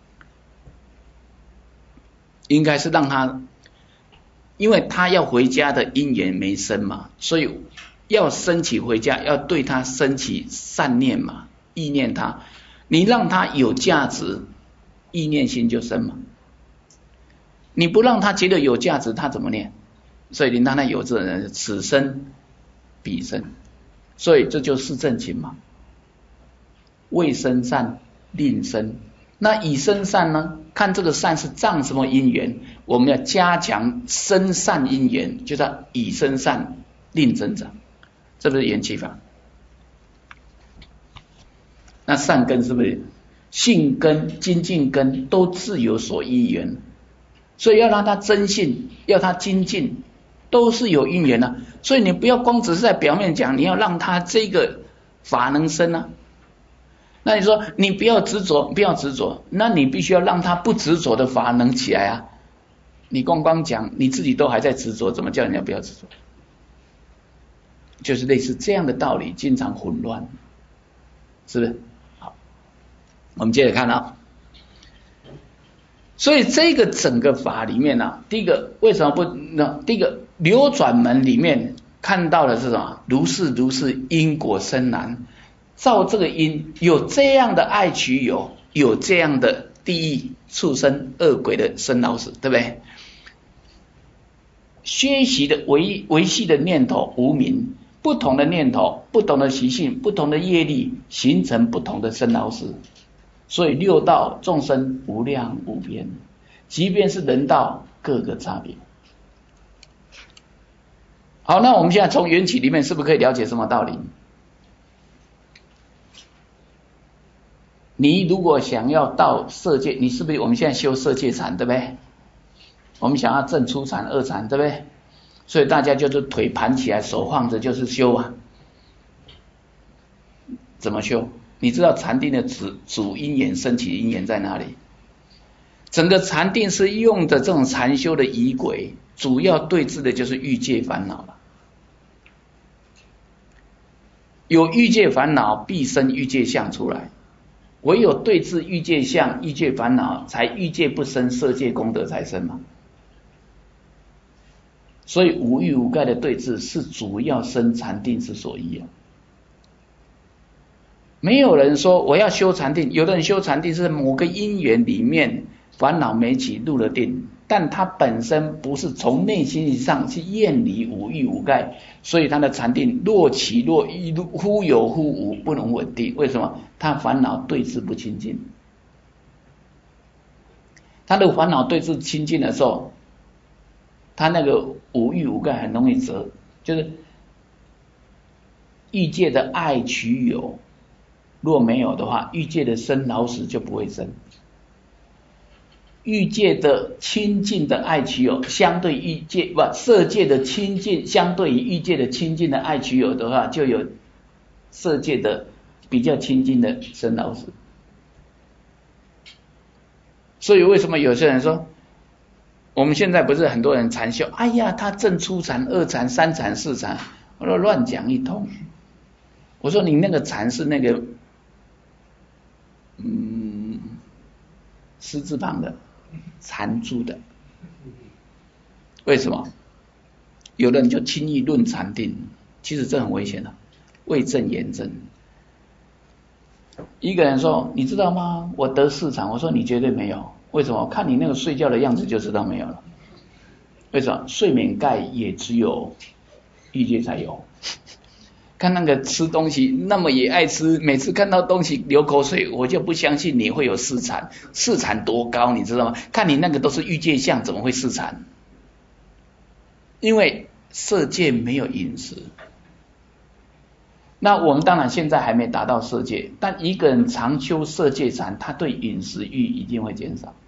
应该是让他，因为他要回家的因缘没生嘛，所以要升起回家，要对他升起善念嘛，意念他，你让他有价值，意念心就生嘛。你不让他觉得有价值，他怎么念？所以你让他有这人，此生彼生，所以这就是正情嘛。未生善令生，那已生善呢？看这个善是仗什么因缘，我们要加强生善因缘，就叫已生善令增长，这不是缘起法？那善根是不是性根、精进根都自有所依缘？所以要让他真信，要他精进，都是有因缘啊。所以你不要光只是在表面讲，你要让他这个法能生啊。那你说你不要执着，不要执着，那你必须要让他不执着的法能起来啊。你光光讲，你自己都还在执着，怎么叫人家不要执着？就是类似这样的道理，经常混乱，是不是？好，我们接着看啊。所以这个整个法里面啊，第一个为什么不？那第一个流转门里面看到的是什么？如是如是，因果生难。照这个因，有这样的爱取有，有这样的地狱、畜生、恶鬼的生老死，对不对？学习的维维系的念头无明，不同的念头、不同的习性、不同的业力，形成不同的生老死。所以六道众生无量无边，即便是人道，各个差别。好，那我们现在从缘起里面是不是可以了解什么道理？你如果想要到色界，你是不是我们现在修色界禅，对不对？我们想要证初禅、二禅，对不对？所以大家就是腿盘起来，手放着就是修啊。怎么修？你知道禅定的主主因缘、升起因缘在哪里？整个禅定是用的这种禅修的仪轨，主要对治的就是欲界烦恼了。有欲界烦恼，必生欲界相出来。唯有对治欲界相、欲界烦恼，才欲界不生，色界功德才生嘛。所以无欲无盖的对治是主要生禅定之所依啊。没有人说我要修禅定，有的人修禅定是某个因缘里面烦恼没起入了定，但他本身不是从内心上去厌离无欲无盖，所以他的禅定若起若依，忽有忽无，不能稳定。为什么？他烦恼对治不清净。他的烦恼对治清净的时候，他那个无欲无盖很容易折，就是欲界的爱取有，若没有的话，欲界的生老死就不会生。欲界的清净的爱取有，相对欲界不色界的清净，相对于欲界的清净的爱取有的话，就有色界的比较清净的生老死。所以为什么有些人说，我们现在不是很多人禅修，哎呀，他证初禅、二禅、三禅、四禅，我说乱讲一通。我说你那个禅是那个嗯，狮字旁的缠住的。为什么？有的人就轻易论禅定，其实这很危险的，未证言证。一个人说你知道吗，我得四禅，我说你绝对没有。为什么？看你那个睡觉的样子就知道没有了。为什么？睡眠盖也只有欲界才有。看那个吃东西那么也爱吃，每次看到东西流口水，我就不相信你会有四禅。四禅多高你知道吗？看你那个都是欲界相，怎么会四禅？因为色界没有饮食。那我们当然现在还没达到色界，但一个人常修色界禅，他对饮食欲一定会减少。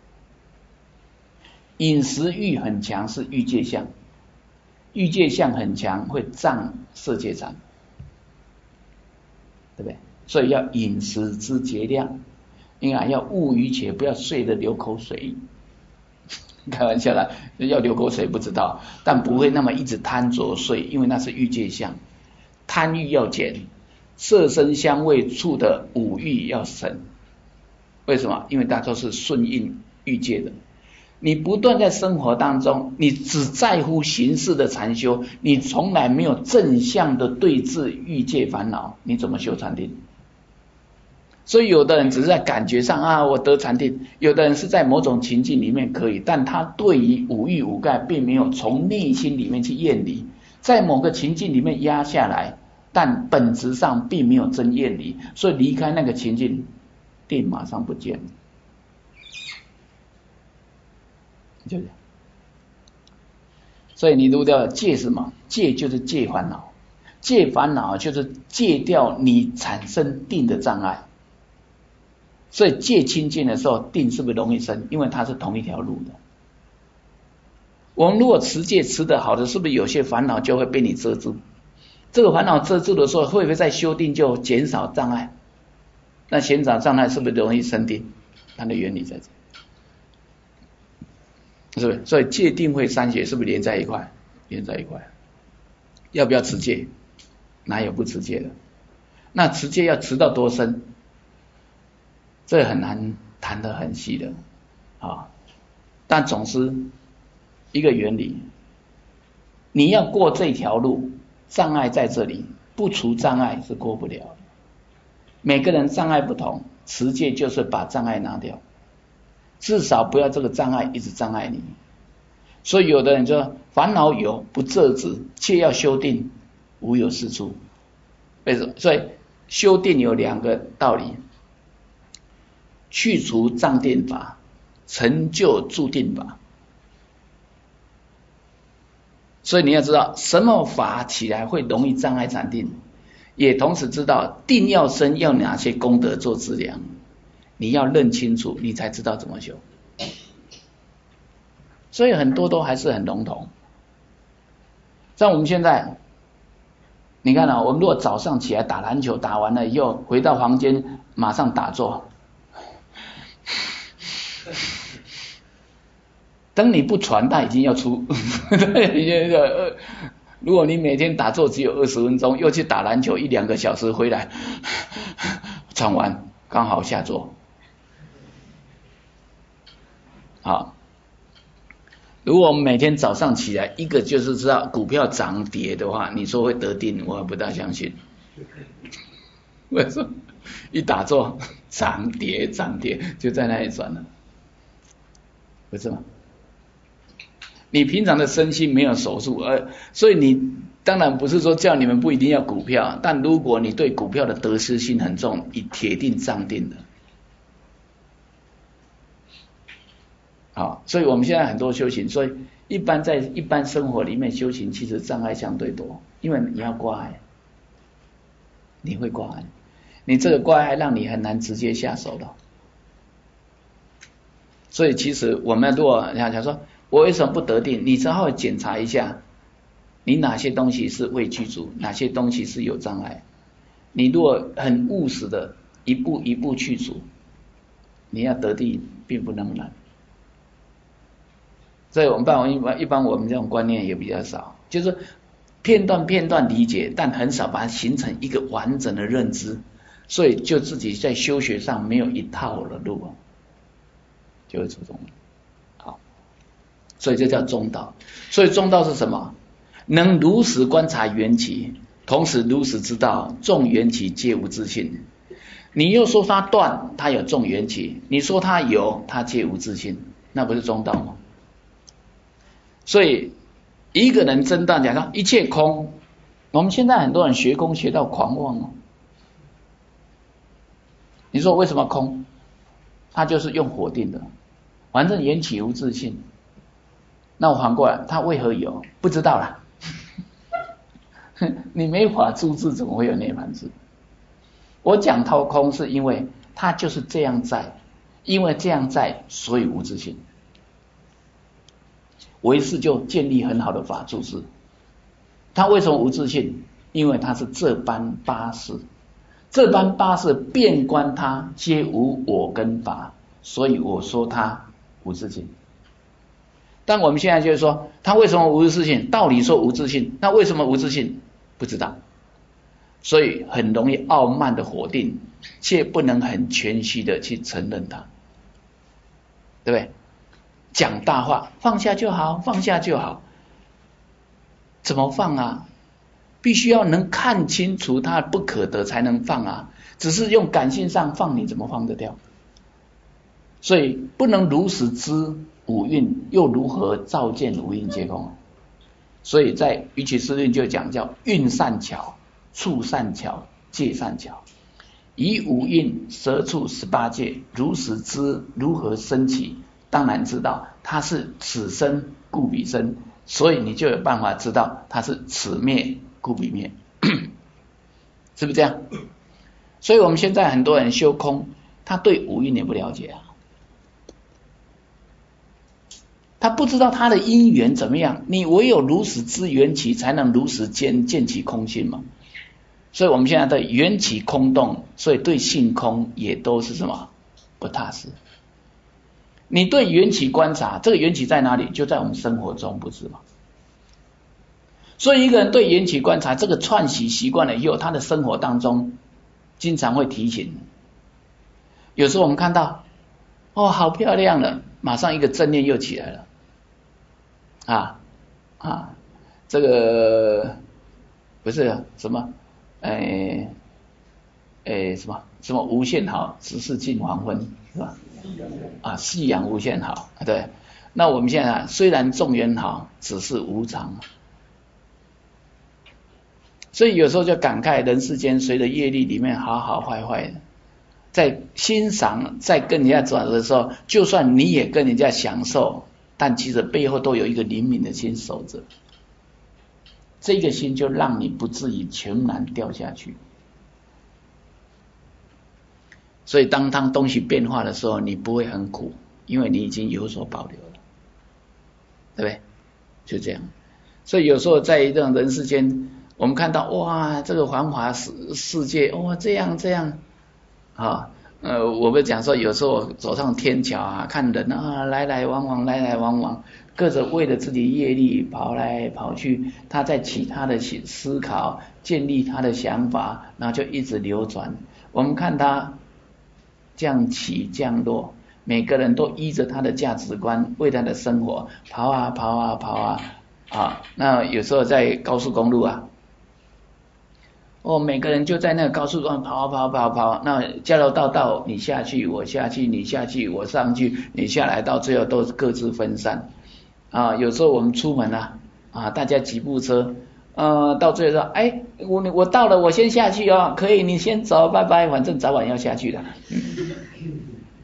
饮食欲很强是欲界相，欲界相很强会障色界禅，对不对？所以要饮食之节量，应该要勿于且，不要睡得流口水。开玩笑啦，要流口水不知道，但不会那么一直贪着睡，因为那是欲界相。贪欲要减，色声香味触的五欲要省。为什么？因为它都是顺应欲界的。你不断在生活当中，你只在乎形式的禅修，你从来没有正向的对治欲界烦恼，你怎么修禅定？所以有的人只是在感觉上啊，我得禅定；有的人是在某种情境里面可以，但他对于五欲五盖并没有从内心里面去厌离，在某个情境里面压下来，但本质上并没有真厌离，所以离开那个情境，定马上不见了。就这样。所以你如果要戒什么？戒就是戒烦恼，戒烦恼就是戒掉你产生定的障碍。所以戒清净的时候，定是不是容易生？因为它是同一条路的。我们如果持戒持得好的，是不是有些烦恼就会被你遮住？这个烦恼遮住的时候，会不会在修定就减少障碍？那减少障碍是不是容易生定？它的原理在这，是不是？所以戒定慧三学是不是连在一块？连在一块。要不要持戒？哪有不持戒的？那持戒要持到多深？这很难谈得很细的啊，但总是一个原理，你要过这条路，障碍在这里，不除障碍是过不了的。每个人障碍不同，持戒就是把障碍拿掉，至少不要这个障碍一直障碍你。所以有的人说烦恼有不遮止，切要修定，无有是处。为什么？所以修定有两个道理。去除障定法，成就住定法。所以你要知道什么法起来会容易障碍禅定，也同时知道定要生要哪些功德做资粮，你要认清楚，你才知道怎么修。所以很多都还是很笼统。像我们现在，你看啊，我们如果早上起来打篮球，打完了以后回到房间马上打坐。等你不传，他已经要出。如果你每天打坐只有二十分钟，又去打篮球一两个小时回来，传完刚好下坐。好，如果我们每天早上起来，一个就是知道股票涨跌的话，你说会得定，我不大相信。为什么？一打坐涨跌涨跌就在那里转了，不是吗？你平常的身心没有守住，呃，所以你当然不是说叫你们不一定要股票，但如果你对股票的得失心很重，你铁定涨定的。好，所以我们现在很多修行，所以一般在一般生活里面修行，其实障碍相对多，因为你要挂碍，你会挂碍，你这个挂碍让你很难直接下手的。所以其实我们如果想说我为什么不得定，你只好检查一下你哪些东西是未具足，哪些东西是有障碍。你如果很务实的一步一步去除，你要得定并不那么难。所以我们办一般一般我们这种观念也比较少，就是片段片段理解，但很少把它形成一个完整的认知。 所以就自己在修学上没有一套的路，就会出中。好，所以这叫中道。所以中道是什么？能如实观察缘起，同时如实知道众缘起皆无自性。你又说它断，它有众缘起；你说它有，它皆无自性，那不是中道吗？所以一个人真道讲到一切空，我们现在很多人学空学到狂妄哦。你说为什么空？他就是用否定的，反正缘起无自性。那我反过来，他为何有？不知道啦。你没法注字，怎么会有涅槃字？我讲掏空是因为它就是这样在，因为这样在，所以无自性。唯识就建立很好的法注释。它为什么无自性？因为它是这般八事，这般八事遍观它皆无我跟法，所以我说它无自性。但我们现在就是说，它为什么无自性？道理说无自性，那为什么无自性？不知道，所以很容易傲慢的否定，却不能很全息的去承认它，对不对？讲大话，放下就好，放下就好，怎么放啊？必须要能看清楚它不可得才能放啊，只是用感性上放，你怎么放得掉？所以不能如实知五蕴，又如何照见五蕴皆空？所以在瑜伽师论就讲叫蕴善巧、处善巧、界善巧，以五蕴摄处十八界，如实知如何生起，当然知道它是此生故彼生，所以你就有办法知道它是此灭故彼灭，是不是这样？所以我们现在很多人修空，他对五蕴也不了解啊。他不知道他的因缘怎么样，你唯有如实知缘起，才能如实见见其空性嘛。所以我们现在对缘起空洞，所以对性空也都是什么不踏实。你对缘起观察，这个缘起在哪里？就在我们生活中，不是吗？所以一个人对缘起观察，这个串习习惯了以后，他的生活当中经常会提醒。有时候我们看到，哦，好漂亮了，马上一个正念又起来了。啊啊，这个不是什么，诶诶什么什么无限好，只是近黄昏，是吧？啊，夕阳无限好，对。那我们现在虽然众缘好，只是无常。所以有时候就感慨人世间随着业力里面好好坏坏的，在欣赏在跟人家转的时候，就算你也跟人家享受，但其实背后都有一个灵敏的心守着，这个心就让你不至于全然掉下去。所以当当东西变化的时候，你不会很苦，因为你已经有所保留了，对不对？就这样。所以有时候在这种人世间，我们看到哇，这个繁华世世界，哇，这样这样啊。呃，我们讲说，有时候走上天桥啊，看人啊，来来往往，来来往往，各自为了自己业力跑来跑去，他在起他的思考，建立他的想法，然后就一直流转。我们看他降起降落，每个人都依着他的价值观，为他的生活跑啊跑啊跑啊啊。那有时候在高速公路啊。哦，每个人就在那个高速路上跑跑跑跑，那交流道道你下去，我下去，你下去，我上去，你下来，到最后都各自分散啊。有时候我们出门啊，啊，大家几部车，呃，到最后说，哎，我我到了，我先下去哦，可以，你先走，拜拜，反正早晚要下去的。嗯、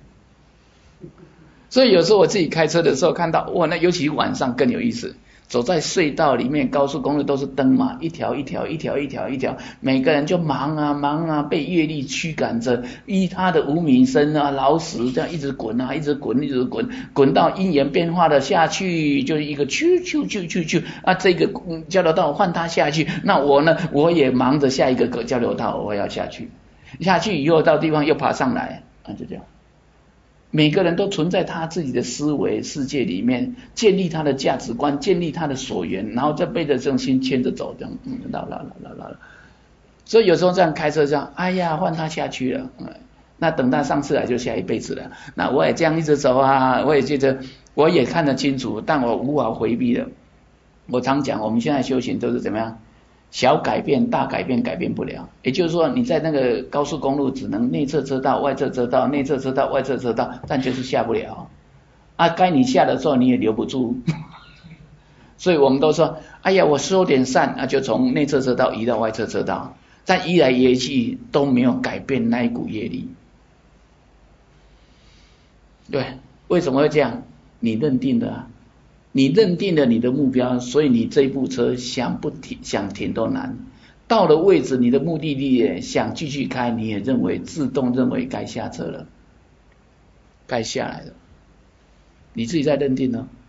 所以有时候我自己开车的时候看到，哇，那尤其晚上更有意思。走在隧道里面，高速公路都是灯嘛，一条一条一条一条一条，每个人就忙啊忙啊，被业力驱赶着，依他的无名身啊、老死这样一直滚啊，一直滚，一直滚，滚到因缘变化的下去，就是一个啾啾啾啾啾啊，这个交流道换他下去，那我呢，我也忙着下一个交流道，我要下去，下去以后到地方又爬上来，啊，就这样。每个人都存在他自己的思维世界里面，建立他的价值观，建立他的所缘，然后再被着这种心牵着走，这样，嗯，啦啦啦啦啦。 所以有时候这样开车这样，哎呀，换他下去了，那等他上次来就下一辈子了。那我也这样一直走啊，我也觉得我也看得清楚，但我无法回避了。我常讲，我们现在修行都是怎么样？小改变大改变改变不了，也就是说你在那个高速公路只能内侧车道外侧车道内侧车道外侧车道，但就是下不了啊，该你下的时候你也留不住所以我们都说哎呀我收点善啊，就从内侧车道移到外侧车道，但移来移去都没有改变那一股业力。对，为什么会这样？你认定的啊，你认定了你的目标，所以你这部车想不停想停都难。到了位置，你的目的地想继续开，你也认为自动认为该下车了，该下来了，你自己在认定呢。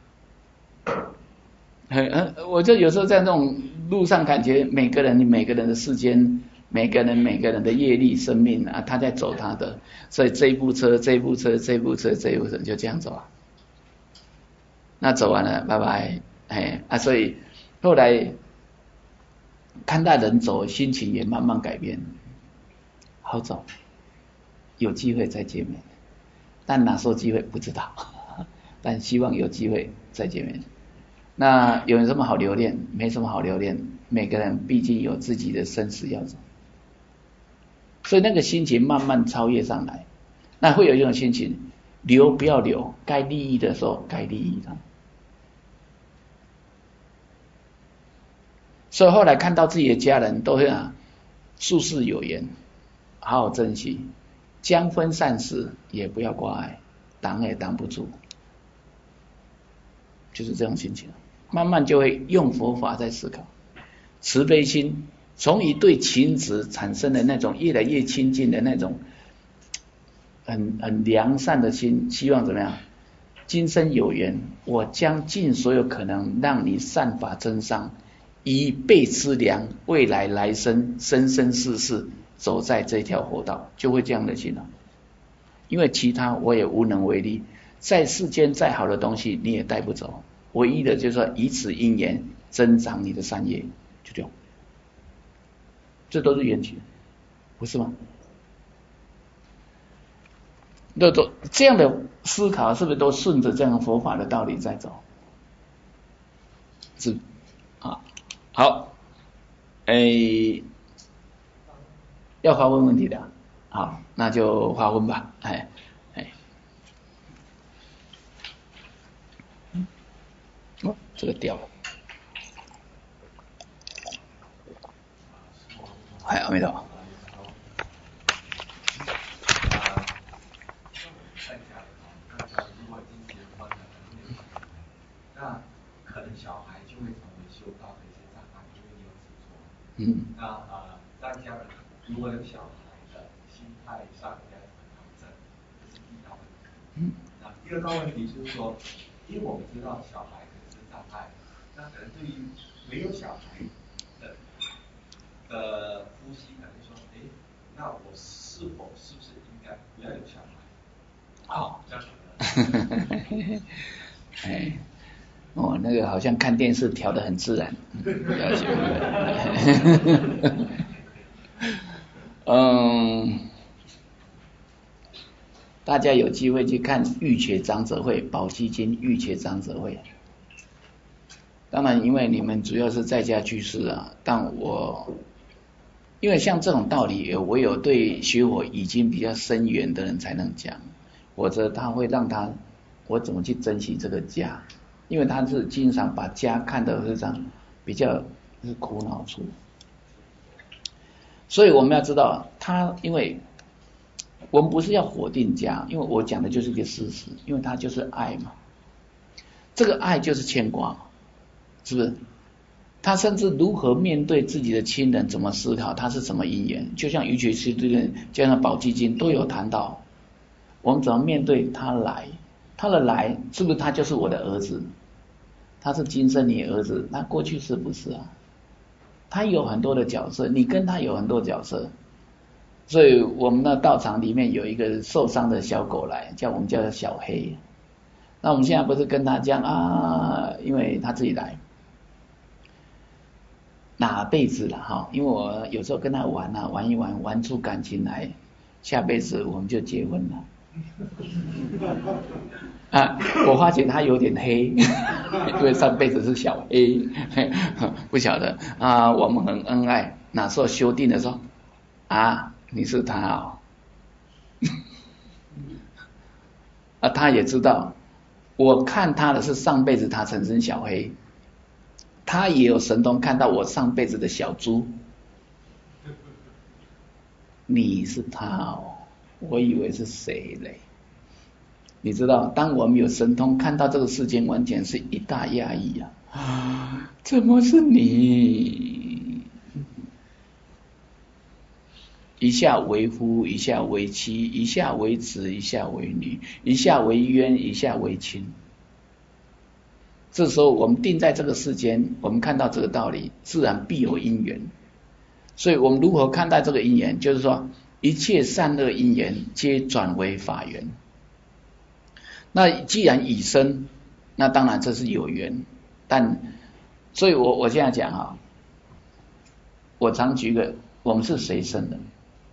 我就有时候在那种路上感觉每个人每个人的世间，每个人每个人的业力生命啊，他在走他的，所以这一部车这一部车这一部车这一部车就这样走啊。那走完了，拜拜，哎啊，所以后来看到人走，心情也慢慢改变，好走，有机会再见面，但哪时候机会不知道，但希望有机会再见面。那有什么好留恋？没什么好留恋，每个人毕竟有自己的生死要走，所以那个心情慢慢超越上来，那会有一种心情，留不要留，该利益的时候该利益的。所以后来看到自己的家人都会啊，术士有缘，好好珍惜，将分散时也不要挂碍，挡也挡不住，就是这种心情。慢慢就会用佛法在思考，慈悲心从一对情执产生的那种越来越亲近的那种很很良善的心，希望怎么样？今生有缘，我将尽所有可能让你善法增上，以备资粮，未来来生生生世世走在这条活道，就会这样的心了。因为其他我也无能为力，在世间再好的东西你也带不走，唯一的就是说以此因缘增长你的善业，就这样。这都是缘起，不是吗？那都这样的思考，是不是都顺着这样佛法的道理在走？是啊，好，诶，要发问问题的，好，那就发问吧，哎哎，哦，这个掉了，哎，阿弥陀佛。 那可能小孩就会成为修道的一些障碍，因为你有执着。 嗯。 那呃，大家如果有小孩的心态上应该怎么调整，这是第一道问题。 嗯。 那第二道问题就是说，因为我们知道小孩可能是障碍，那可能对于没有小孩的的夫妻，可能说，哎，那我是否是不是应该不要有小孩？ 好。 这样子呢？ 哎。哦，那个好像看电视调得很自然，了解。嗯，大家有机会去看玉觉长者会，宝积金玉觉长者会。当然，因为你们主要是在家居士啊，但我因为像这种道理，唯有对学佛已经比较深远的人才能讲，否则他会让他我怎么去珍惜这个家。因为他是经常把家看得非常比较是苦恼处，所以我们要知道，他因为我们不是要否定家，因为我讲的就是一个事实，因为他就是爱嘛，这个爱就是牵挂嘛，是不是？他甚至如何面对自己的亲人，怎么思考，他是什么因缘，就像于觉师这个加上宝积金都有谈到，我们怎么面对他来，他的来是不是他就是我的儿子？他是今生你儿子，那过去是不是啊？他有很多的角色，你跟他有很多角色，所以我们的道场里面有一个受伤的小狗来，叫我们叫小黑。那我们现在不是跟他讲啊，因为他自己来。 哪辈子了哈？因为我有时候跟他玩啊，玩一玩，玩出感情来，下辈子我们就结婚了。啊，我发觉他有点黑，因为上辈子是小黑，不晓得啊。我们很恩爱，哪时候修订的时候啊，你是他哦，啊，他也知道，我看他的是上辈子他曾生小黑，他也有神通看到我上辈子的小猪，你是他哦，我以为是谁嘞？你知道，当我们有神通看到这个世间，完全是一大压抑啊！啊，怎么是你？一下为夫，一下为妻，一下为子，一下为女，一下为冤，一下为亲。这时候我们定在这个世间，我们看到这个道理，自然必有因缘。所以我们如何看待这个因缘？就是说，一切善恶因缘皆转为法缘。那既然已生，那当然这是有缘，但所以我我这样讲啊，我常举个，我们是谁生的？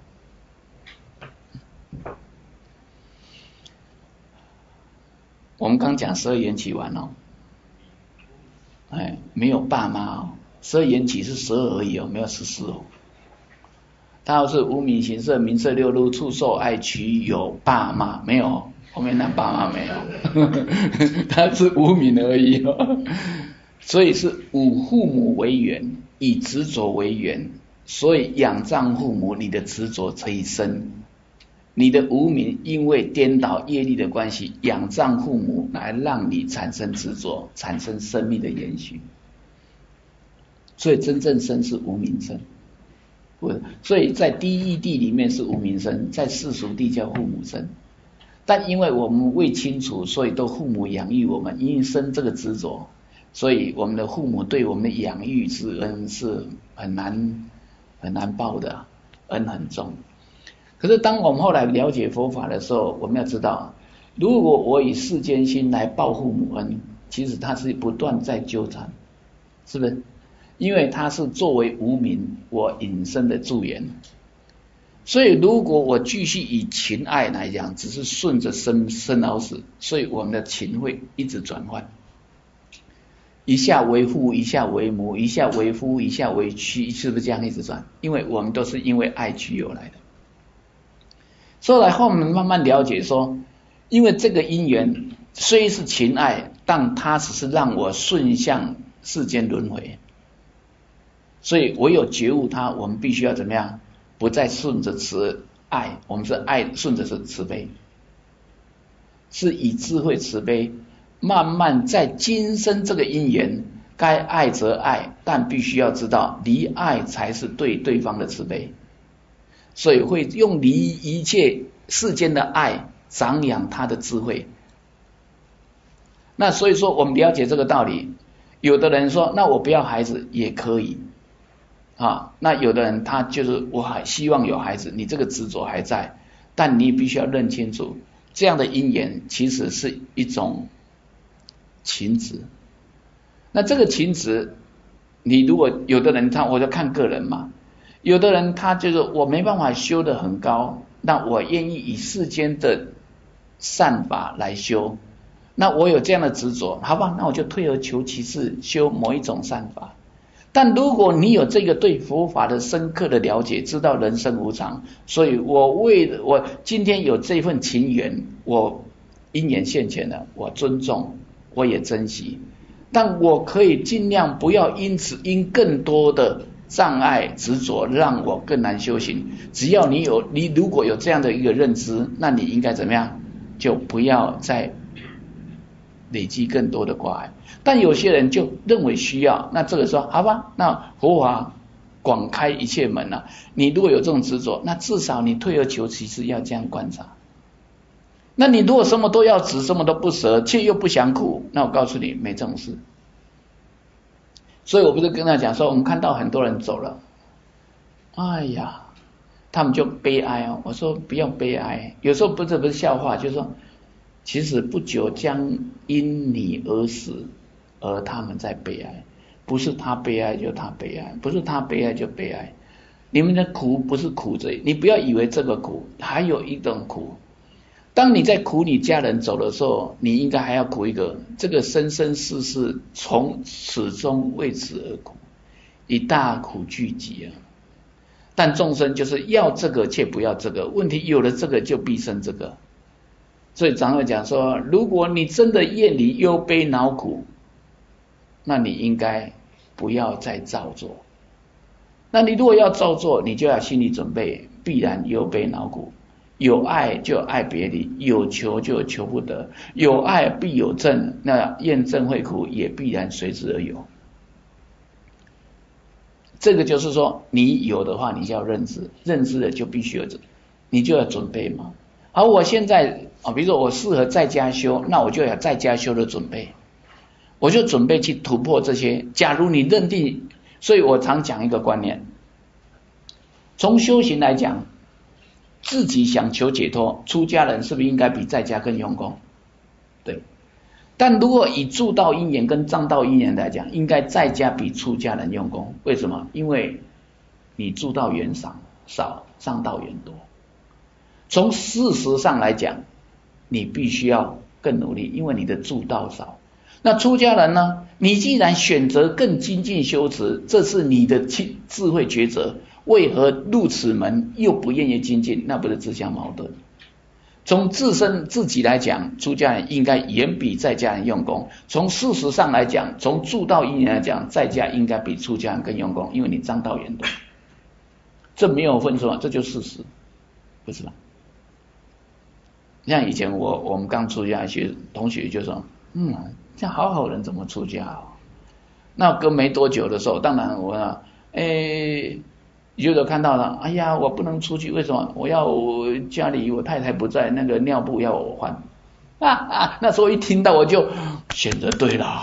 我们刚讲十二缘起完哦，哎，没有爸妈哦，十二缘起是十二而已哦，没有十四哦。他要是无名行色名色六路触受爱取有爸妈，没有。后面那爸妈没有，他是无名而已哦，所以是五父母为缘，以执着为缘，所以仰仗父母，你的执着可以生，你的无名因为颠倒业力的关系，仰仗父母来让你产生执着，产生生命的延续，所以真正生是无名生，不，所以在第一地里面是无名生，在世俗地叫父母生。但因为我们未清楚，所以都父母养育我们，因为生这个执着，所以我们的父母对我们的养育之恩是很难很难报的，恩很重。可是当我们后来了解佛法的时候，我们要知道，如果我以世间心来报父母恩，其实它是不断在纠缠，是不是？因为它是作为无明我引生的助缘。所以如果我继续以情爱来讲，只是顺着生生老死，所以我们的情会一直转换，一下为父，一下为母，一下为夫，一下为妻，是不是这样一直转？因为我们都是因为爱取有来的。后来后面慢慢了解说，因为这个因缘虽是情爱，但它只是让我顺向世间轮回，所以我有觉悟它，我们必须要怎么样？不再顺着慈爱，我们是爱顺着是慈悲，是以智慧慈悲，慢慢在今生这个因缘，该爱则爱，但必须要知道离爱才是对对方的慈悲，所以会用离一切世间的爱长养他的智慧。那所以说我们了解这个道理，有的人说那我不要孩子也可以啊，那有的人他就是我还希望有孩子，你这个执着还在，但你必须要认清楚，这样的因缘其实是一种情执。那这个情执，你如果有的人他我就看个人嘛，有的人他就是我没办法修得很高，那我愿意以世间的善法来修，那我有这样的执着，好吧，那我就退而求其次，修某一种善法。但如果你有这个对佛法的深刻的了解，知道人生无常，所以我为我今天有这份情缘，我因缘现前了，我尊重，我也珍惜，但我可以尽量不要因此因更多的障碍执着让我更难修行。只要你有你如果有这样的一个认知，那你应该怎么样？就不要再累积更多的挂碍。但有些人就认为需要，那这个时候好吧，那佛法广开一切门啊，你如果有这种执着，那至少你退而求其次要这样观察。那你如果什么都要执，什么都不舍，却又不想苦，那我告诉你没这种事。所以我不是跟他讲说，我们看到很多人走了，哎呀，他们就悲哀哦。我说不用悲哀，有时候不是不是笑话，就是说其实不久将因你而死，而他们在悲哀。 不是他悲哀就他悲哀，不是他悲哀就悲哀。你们的苦不是苦着，你不要以为这个苦，还有一种苦。当你在苦你家人走的时候，你应该还要苦一个，这个生生世世从始终为此而苦，以大苦聚集啊。但众生就是要这个却不要这个，问题有了这个就必生这个。所以常会讲说，如果你真的厌离忧悲恼苦，那你应该不要再造作。那你如果要造作，你就要心理准备，必然忧悲恼苦。有爱就有爱别离，有求就有求不得，有爱必有憎，那厌憎会苦也必然随之而有。这个就是说，你有的话，你就要认知，认知了就必须有，你就要准备嘛。好，我现在啊，比如说我适合在家修，那我就要在家修的准备，我就准备去突破这些。假如你认定，所以我常讲一个观念，从修行来讲，自己想求解脱，出家人是不是应该比在家更用功？对。但如果以助道因缘跟障道因缘来讲，应该在家比出家人用功。为什么？因为你助道缘少，少障道缘多。从事实上来讲，你必须要更努力，因为你的助道少。那出家人呢？你既然选择更精进修持，这是你的智慧抉择。为何入此门又不愿意精进？那不是自相矛盾。从自身自己来讲，出家人应该远比在家人用功。从事实上来讲，从助道因缘来讲，在家应该比出家人更用功，因为你障道缘多。这没有分说，这就是事实，不是吧？像以前我我们刚出家学同学就说，嗯，这好好人怎么出家哦？那隔没多久的时候，当然我啊，诶。有的看到了，哎呀，我不能出去，为什么？我要我家里我太太不在，那个尿布要我换啊啊！那时候一听到我就选择对了，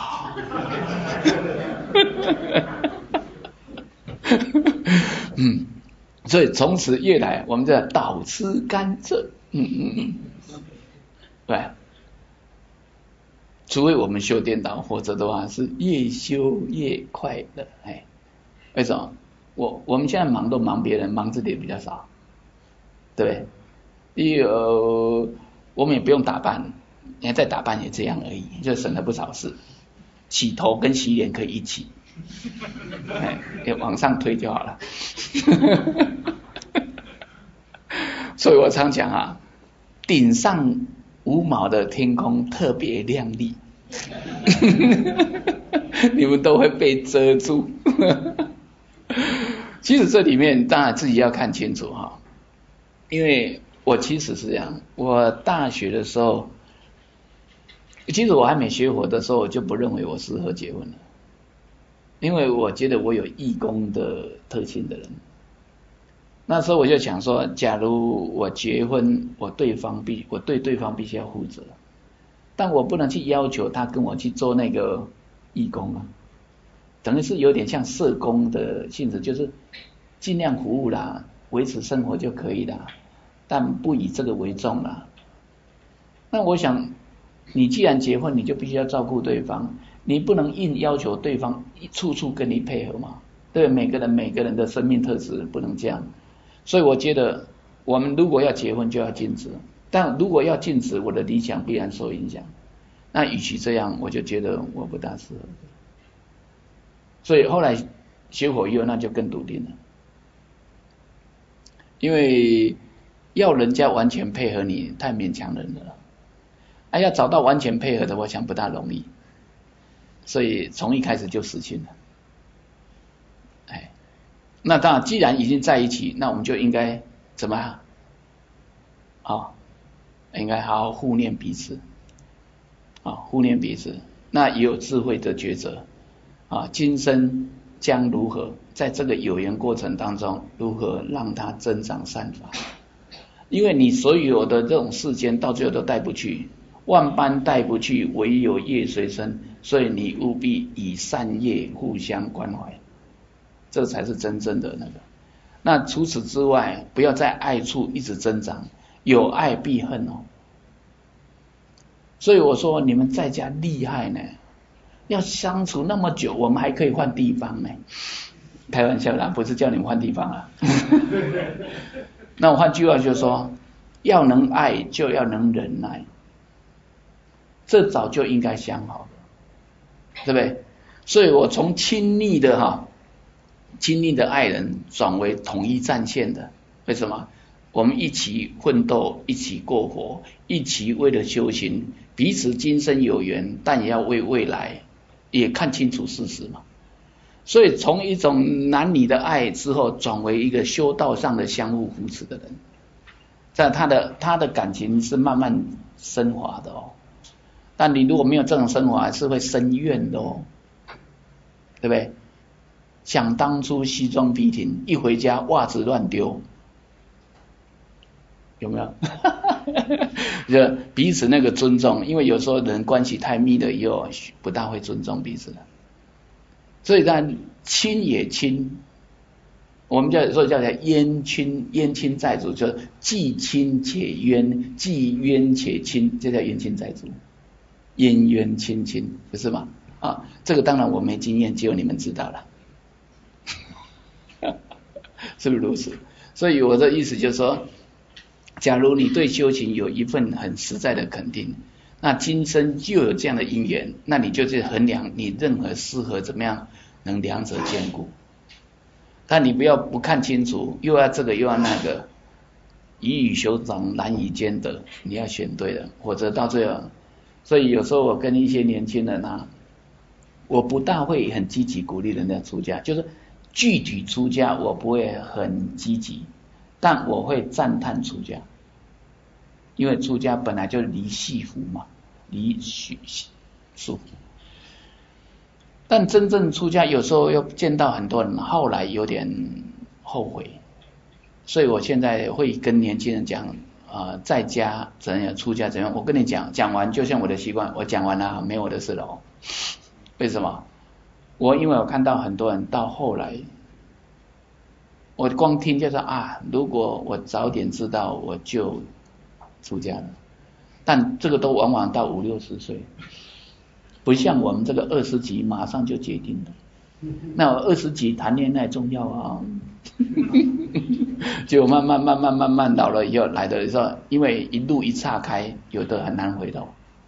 嗯，所以从此越来我们叫倒吃甘蔗，嗯嗯嗯，对，除非我们修颠倒，否则的话是越修越快乐，哎，为什么？我我们现在忙都忙别人，忙自己也比较少，对不对？第一呃，我们也不用打扮，你看再打扮也这样而已，就省了不少事。洗头跟洗脸可以一起，哎，往上推就好了。所以我常讲啊，顶上五毛的天空特别亮丽，你们都会被遮住。其实这里面当然自己要看清楚哈，因为我其实是这样，我大学的时候，其实我还没学佛的时候，我就不认为我适合结婚了，因为我觉得我有义工的特性的人。那时候我就想说，假如我结婚，我对方必我对对方必须要负责，但我不能去要求他跟我去做那个义工啊。等于是有点像社工的性质，就是尽量服务啦，维持生活就可以啦，但不以这个为重啦。那我想，你既然结婚，你就必须要照顾对方，你不能硬要求对方处处跟你配合嘛。对，每个人每个人的生命特质不能这样。所以我觉得，我们如果要结婚就要尽职，但如果要尽职，我的理想必然受影响。那与其这样，我就觉得我不大适合。所以后来学佛以后，那就更笃定了，因为要人家完全配合你，太勉强人了。啊，要找到完全配合的，我想不大容易。所以从一开始就死心了。哎，那当然，既然已经在一起，那我们就应该怎么样？好，应该好好护念彼此，啊，护念彼此，那也有智慧的抉择。啊，今生将如何在这个有缘过程当中，如何让它增长善法？因为你所有的这种世间，到最后都带不去，万般带不去，唯有业随身。所以你务必以善业互相关怀，这才是真正的那个。那除此之外，不要在爱处一直增长，有爱必恨哦。所以我说你们在家厉害呢。 要相处那么久，我们还可以换地方呢。开玩笑啦，不是叫你们换地方啊。那我换句话就是说，要能爱就要能忍耐，这早就应该想好了，对不对？所以我从亲昵的哈，亲昵的爱人转为统一战线的，为什么？我们一起奋斗，一起过活，一起为了修行，彼此今生有缘，但也要为未来，也看清楚事实嘛。所以从一种男女的爱之后，转为一个修道上的相互扶持的人，在他的他的感情是慢慢升华的哦。但你如果没有这种升华，是会生怨的哦，对不对？想当初西装笔挺，一回家袜子乱丢，有没有？就彼此那个尊重，因为有时候人关系太密了以后，不大会尊重彼此的。所以呢，亲也亲，我们叫说叫叫冤亲，冤亲债主，就是既亲且冤，既冤且亲，这叫冤亲债主，冤冤亲亲，不是吗？啊，这个当然我没经验，只有你们知道了，是不是如此？所以我的意思就是说，假如你对修行有一份很实在的肯定，那今生就有这样的因缘，那你就去衡量你任何适合怎么样能两者兼顾。但你不要不看清楚，又要这个又要那个，鱼与熊掌难以兼得，你要选对了，否则到最后。所以有时候我跟一些年轻人啊，我不大会很积极鼓励人家出家，就是具体出家我不会很积极，但我会赞叹出家，因为出家本来就离系缚嘛，离束缚。但真正出家，有时候又见到很多人，后来有点后悔，所以我现在会跟年轻人讲，呃，在家怎样，出家怎样。我跟你讲，讲完就像我的习惯，我讲完了，没我的事了哦。为什么？我因为我看到很多人到后来，我光听就说啊，如果我早点知道，我就出家了。但这个都往往到五六十岁。不像我们这个二十几马上就决定了，那我二十几谈恋爱重要啊，就慢慢慢慢慢慢老了以后来的时候，因为一路一岔开，有的很难回头。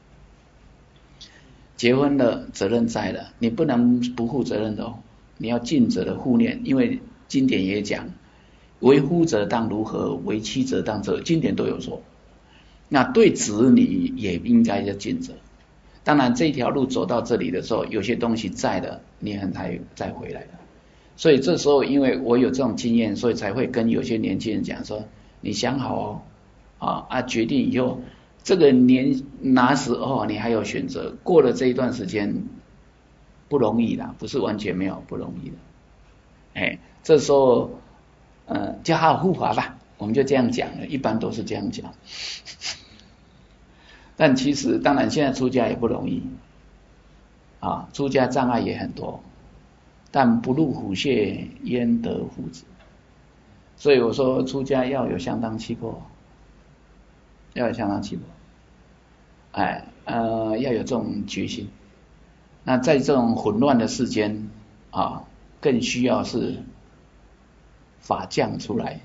结婚了，责任在了，你不能不负责任的哦，你要尽责的护念，因为经典也讲，为夫者当如何，为妻者当则，经典都有说。那对子女也应该要尽责。当然这条路走到这里的时候，有些东西在了，你很难再回来了。所以这时候因为我有这种经验，所以才会跟有些年轻人讲说，你想好哦，啊啊决定以后，这个年那时候你还有选择，过了这一段时间不容易啦，不是完全没有，不容易的。哎，这时候呃就好好护法吧，我们就这样讲了，一般都是这样讲。但其实当然现在出家也不容易啊，出家障碍也很多，但不入虎穴焉得虎子，所以我说出家要有相当气魄，要有相当气魄，哎呃要有这种决心。那在这种混乱的世间啊，更需要是法降出来，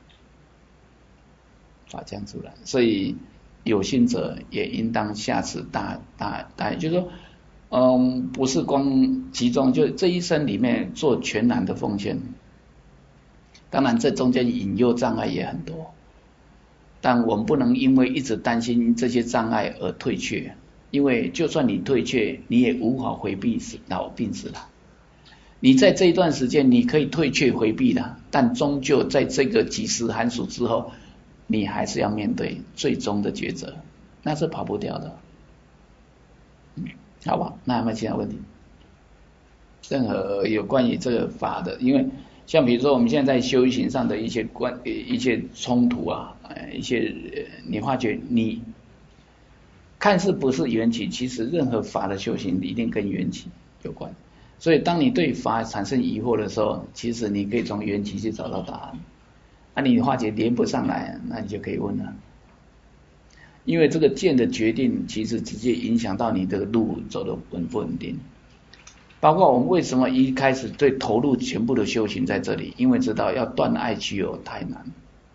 法降出来，所以有心者也应当下此大大大，就是说，嗯，不是光集中，就这一生里面做全然的奉献。当然，这中间引诱障碍也很多，但我们不能因为一直担心这些障碍而退却，因为就算你退却，你也无法回避老病死了。你在这一段时间，你可以退却回避的，但终究在这个几时寒暑之后，你还是要面对最终的抉择，那是跑不掉的。嗯，好吧，那有没有其他问题？任何有关于这个法的，因为像比如说我们现在在修行上的一些关一些冲突啊，一些你发觉你看似不是缘起，其实任何法的修行一定跟缘起有关。所以当你对法产生疑惑的时候，其实你可以从缘起去找到答案。那、啊、你化解连不上来，那你就可以问了。因为这个见的决定，其实直接影响到你这个路走得稳不稳定。 包括我们为什么一开始对投入全部的修行在这里，因为知道要断爱取有太难。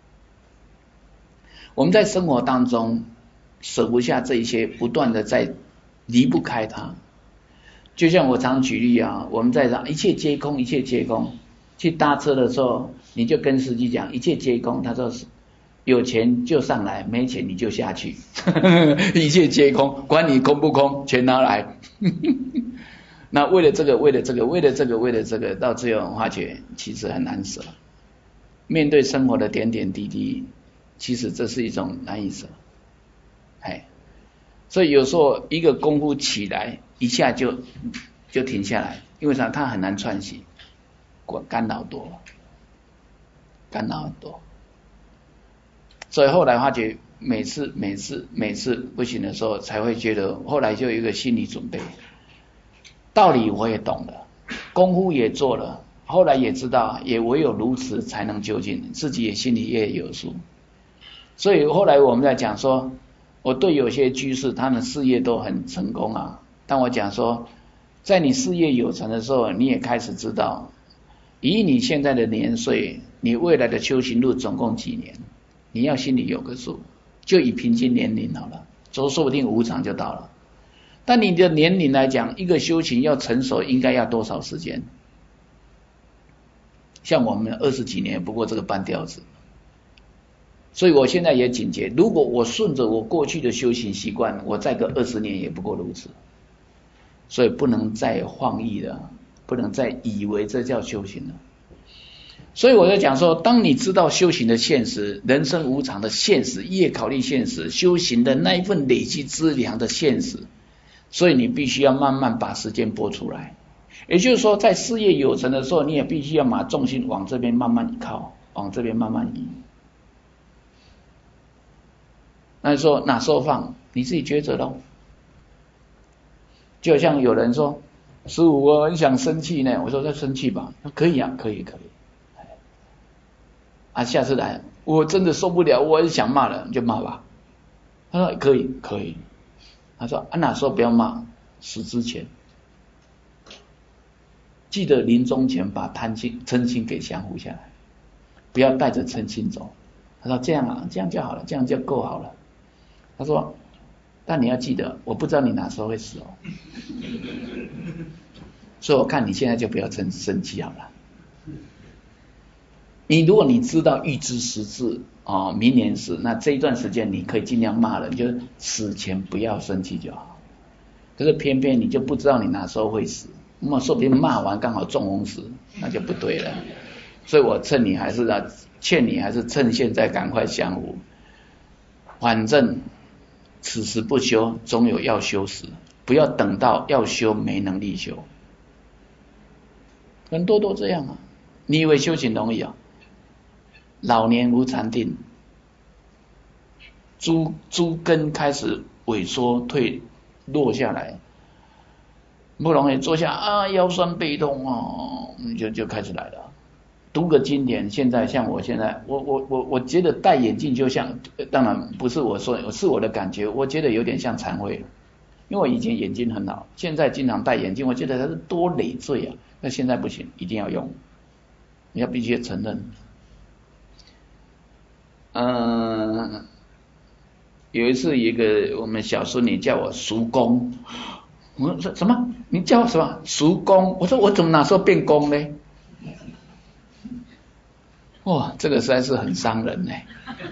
我们在生活当中舍不下这一些，不断的在离不开它。就像我常举例啊，我们在讲一切皆空，一切皆空。去搭车的时候，你就跟司机讲一切皆空，他说有钱就上来，没钱你就下去，一切皆空，管你空不空，钱拿来。那为了这个，为了这个，为了这个，为了这个，到最后发觉其实很难舍。面对生活的点点滴滴，其实这是一种难以舍。哎，所以有时候一个功夫起来，一下就就停下来，因为啥？它很难串习，干扰多，干扰很多。所以后来发觉，每次每次每次不行的时候，才会觉得，后来就有一个心理准备。道理我也懂了，功夫也做了，后来也知道，也唯有如此才能究竟，自己也心里也有数。所以后来我们在讲说，我对有些居士他们事业都很成功啊，但我讲说，在你事业有成的时候，你也开始知道，以你现在的年岁，你未来的修行路总共几年，你要心里有个数，就以平均年龄好了，说说不定无常就到了。但你的年龄来讲，一个修行要成熟，应该要多少时间？像我们二十几年，不过这个半吊子。所以我现在也警觉，如果我顺着我过去的修行习惯，我再个二十年也不过如此。所以不能再放逸了，不能再以为这叫修行了。所以我在讲说，当你知道修行的现实，人生无常的现实，越考虑现实，修行的那一份累积资粮的现实。所以你必须要慢慢把时间拨出来，也就是说，在事业有成的时候，你也必须要把重心往这边慢慢靠，往这边慢慢移。那说哪时候放，你自己抉择咯。就像有人说，师父我很想生气呢，我说再生气吧，可以啊，可以可以。啊，下次来，我真的受不了，我很想骂了，你就骂吧。他说可以可以。他说啊，哪时候不要骂？死之前，记得临终前把贪心、嗔心给降服下来，不要带着嗔心走。他说这样啊，这样就好了，这样就够好了。他说，但你要记得，我不知道你哪时候会死哦，所以我看你现在就不要生生气好了。你如果你知道预知时至哦，明年死，那这一段时间你可以尽量骂人，就是死前不要生气就好。可是偏偏你就不知道你哪时候会死，那么说不定骂完刚好中风死，那就不对了。所以我趁你还是要劝你还是趁现在赶快降服，反正此时不修，终有要修时，不要等到要修没能力修。很多都这样啊，你以为修行容易啊？老年无禅定，诸诸根开始萎缩退落下来，不容易坐下啊，腰酸背痛哦，就就开始来了。读个经典，现在像我现在，我我我我觉得戴眼镜就像，当然不是我说，是我的感觉，我觉得有点像禅会，因为我以前眼睛很好，现在经常戴眼镜，我觉得它是多累赘啊。那现在不行，一定要用，你要必须承认。嗯，有一次一个我们小孙女叫我叔公，我说什么？你叫我什么？叔公？我说我怎么哪时候变公呢？哇，这个实在是很伤人呢。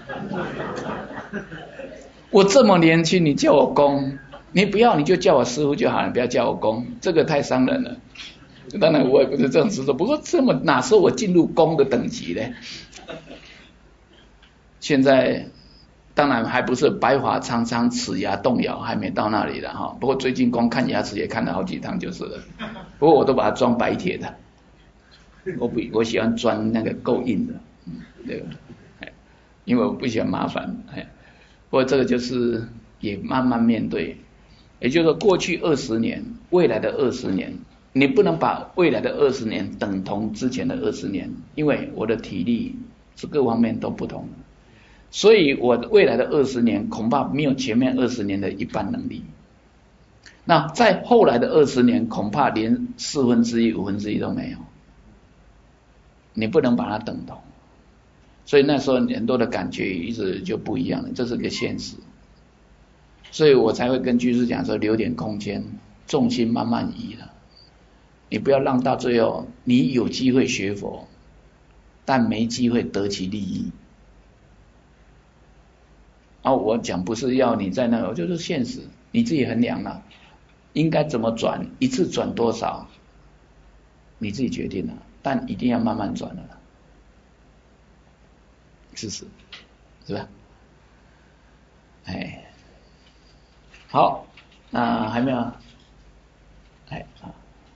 我这么年轻，你叫我公，你不要你就叫我师父就好了，不要叫我公，这个太伤人了。当然我也不是这样子说，不过这么哪时候我进入公的等级呢？现在当然还不是白发苍苍齿牙动摇，还没到那里了哈。不过最近光看牙齿也看了好几趟就是了。不过我都把它装白铁的，我不我喜欢装那个够硬的，嗯，对吧？因为我不喜欢麻烦。不过这个就是也慢慢面对，也就是说过去二十年，未来的二十年，你不能把未来的二十年等同之前的二十年，因为我的体力是各方面都不同的。所以我未来的二十年恐怕没有前面二十年的一半能力， 那在后来的二十年，恐怕连四分之一、五分之一都没有。你不能把它等同，所以那时候很多的感觉一直就不一样了，这是个现实。所以我才会跟居士讲说，留点空间，重心慢慢移了。你不要让到最后，你有机会学佛，但没机会得其利益。啊，我讲不是要你在那个，就是现实，你自己衡量了，应该怎么转，一次转多少，你自己决定了，但一定要慢慢转了，事实是吧？哎，好，那还没有，哎啊。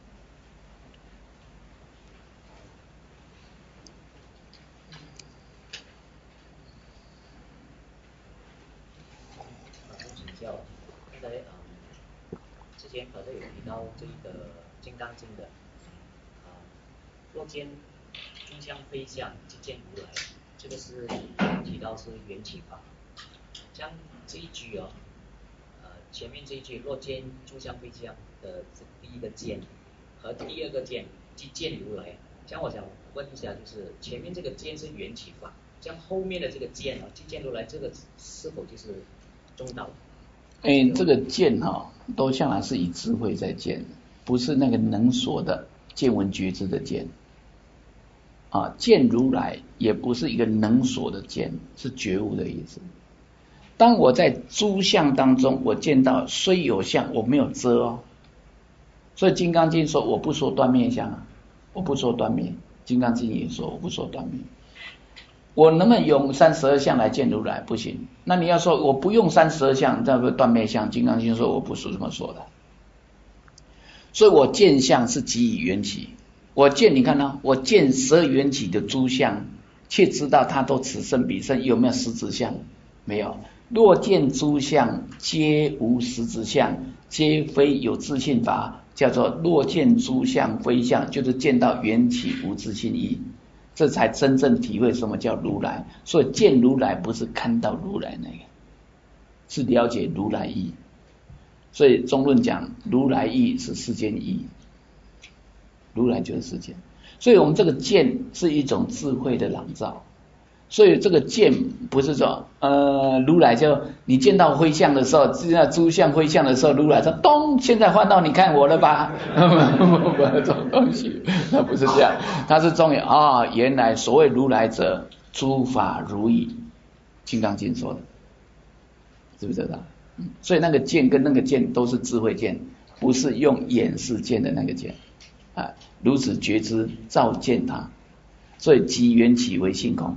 刚才嗯，之前可能有提到这个《金刚经》的啊，若见诸相非相，即见如来，这个是提到是缘起法。像这一句哦，呃，前面这一句若见诸相非相的这第一个见和第二个见即见如来，像我想问一下，就是前面这个见是缘起法，像后面的这个见啊，即见如来，这个是否就是中道？ 哎，这个见哈、哦，都向来是以智慧在见，不是那个能所的见闻觉知的见。啊，见如来也不是一个能所的见，是觉悟的意思。当我在诸相当中，我见到虽有相，我没有遮哦。所以《金刚经》说我不说断灭相啊，我不说断灭。《金刚经》也说我不说断灭。我能不能用三十二相来见如来？不行。那你要说我不用三十二相，这个断灭相，《金刚经》说我不是这么说的。所以我见相是即以缘起，我见你看呢、啊，我见十二缘起的诸相，却知道它都此生彼生，有没有实质相？没有。若见诸相皆无实质相，皆非有自性法，叫做若见诸相非相，就是见到缘起无自性义。这才真正体会什么叫如来。所以见如来不是看到如来那个，是了解如来义。所以中论讲如来义是世间义，如来就是世间。所以我们这个见是一种智慧的朗照。所以这个见不是说呃如来就你见到灰象的时候，见到诸相灰象的时候，如来说咚，现在换到你看我了吧？这种东西那不是这样，它是中原啊，原来所谓如来者，诸法如意，金刚经说的，知不知道？所以那个见跟那个见都是智慧见，不是用眼识见的那个见啊，如此觉知照见它，所以即缘起为性空。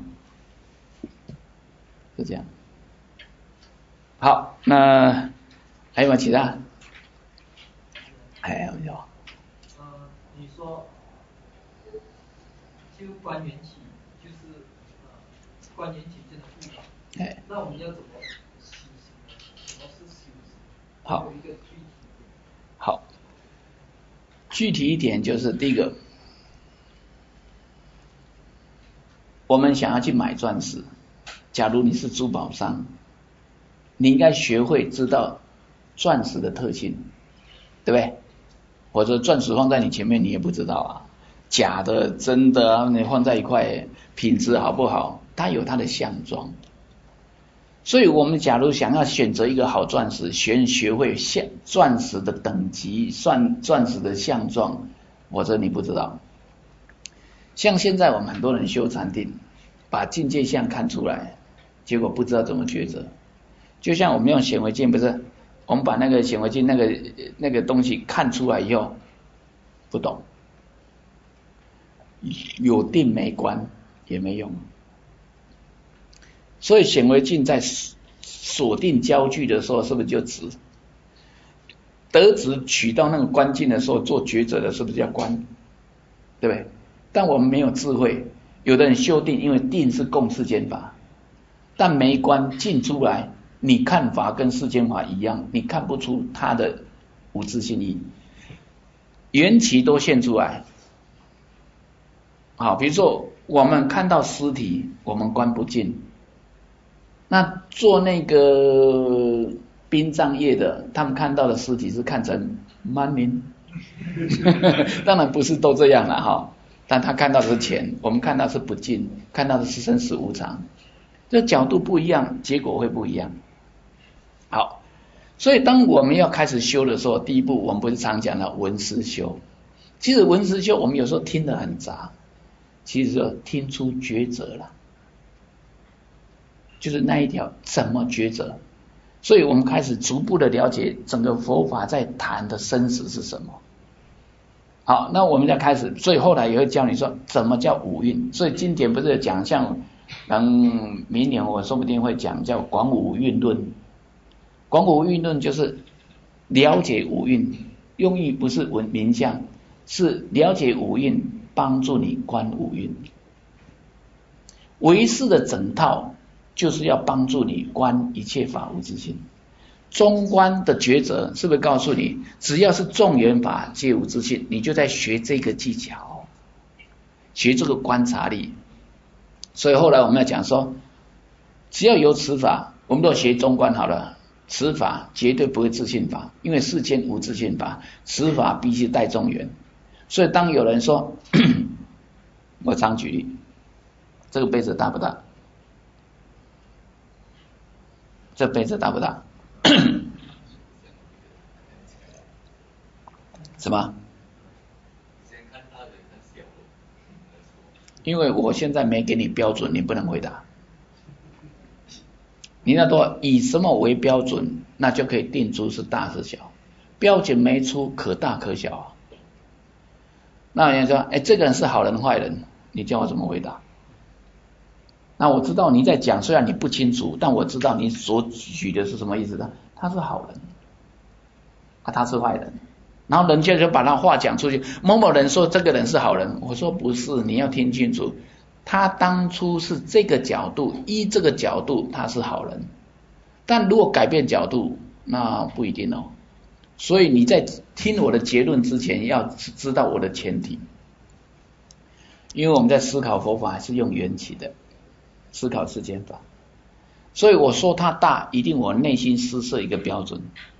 是这样。好，那还有没有其他？还有没有？ 呃，你说就观缘起，就是呃观缘起这个护法。哎。那我们要怎么修行？什么是修行？ 好。 有一个具体一点。 好。具体一点就是第一个，我们想要去买钻石。假如你是珠宝商，你应该学会知道钻石的特性，对不对？或者钻石放在你前面你也不知道啊，假的真的啊，你放在一块品质好不好，它有它的相状。所以我们假如想要选择一个好钻石，学学会像钻石的等级，算钻石的相状，或者你不知道。像现在我们很多人修禅定，把境界相看出来，结果不知道怎么抉择。就像我们用显微镜，不是我们把那个显微镜那个那个东西看出来以后不懂，有定没观也没用。所以显微镜在锁定焦距的时候是不是就直？得直取到那个观境的时候做抉择的是不是叫观？对不对？但我们没有智慧，有的人修定，因为定是共世间法，但没观境出来，你看法跟世间法一样，你看不出它的无自性义，缘起都现出来。好，比如说我们看到尸体，我们观不进，那做那个殡葬业的，他们看到的尸体是看成 money， 当然不是都这样了哈，但他看到的是钱，我们看到是不净，看到的是生死无常，这角度不一样，结果会不一样。好，所以当我们要开始修的时候，第一步我们不是常讲的闻思修，其实闻思修我们有时候听得很杂，其实就听出抉择了，就是那一条怎么抉择。所以我们开始逐步的了解整个佛法在谈的生死是什么。好，那我们再开始，所以后来也会教你说怎么叫五蕴。所以经典不是讲，像嗯明年我说不定会讲叫广五蕴论。广五蕴论就是了解五蕴，用意不是闻名相，是了解五蕴，帮助你观五蕴。唯识的整套就是要帮助你观一切法无自性。中观的抉择是不是告诉你，只要是众缘法皆无自性，你就在学这个技巧，学这个观察力。所以后来我们要讲说，只要有此法，我们都学中观好了，此法绝对不会自性法，因为世间无自性法，此法必须带众缘。所以当有人说我常举例，这个杯子大不大？这杯子大不大？什么？因为我现在没给你标准，你不能回答。你那多以什么为标准，那就可以定出是大是小。标准没出，可大可小啊。那人家说，哎，这个人是好人坏人，你叫我怎么回答？那我知道你在讲，虽然你不清楚，但我知道你所举的是什么意思的。他是好人，啊，他是坏人，然后人家就把他话讲出去。某某人说这个人是好人，我说不是，你要听清楚，他当初是这个角度，依这个角度他是好人，但如果改变角度，那不一定哦。所以你在听我的结论之前，要知道我的前提，因为我们在思考佛法还是用缘起的。思考世间法，所以我说它大，一定我内心施设一个标准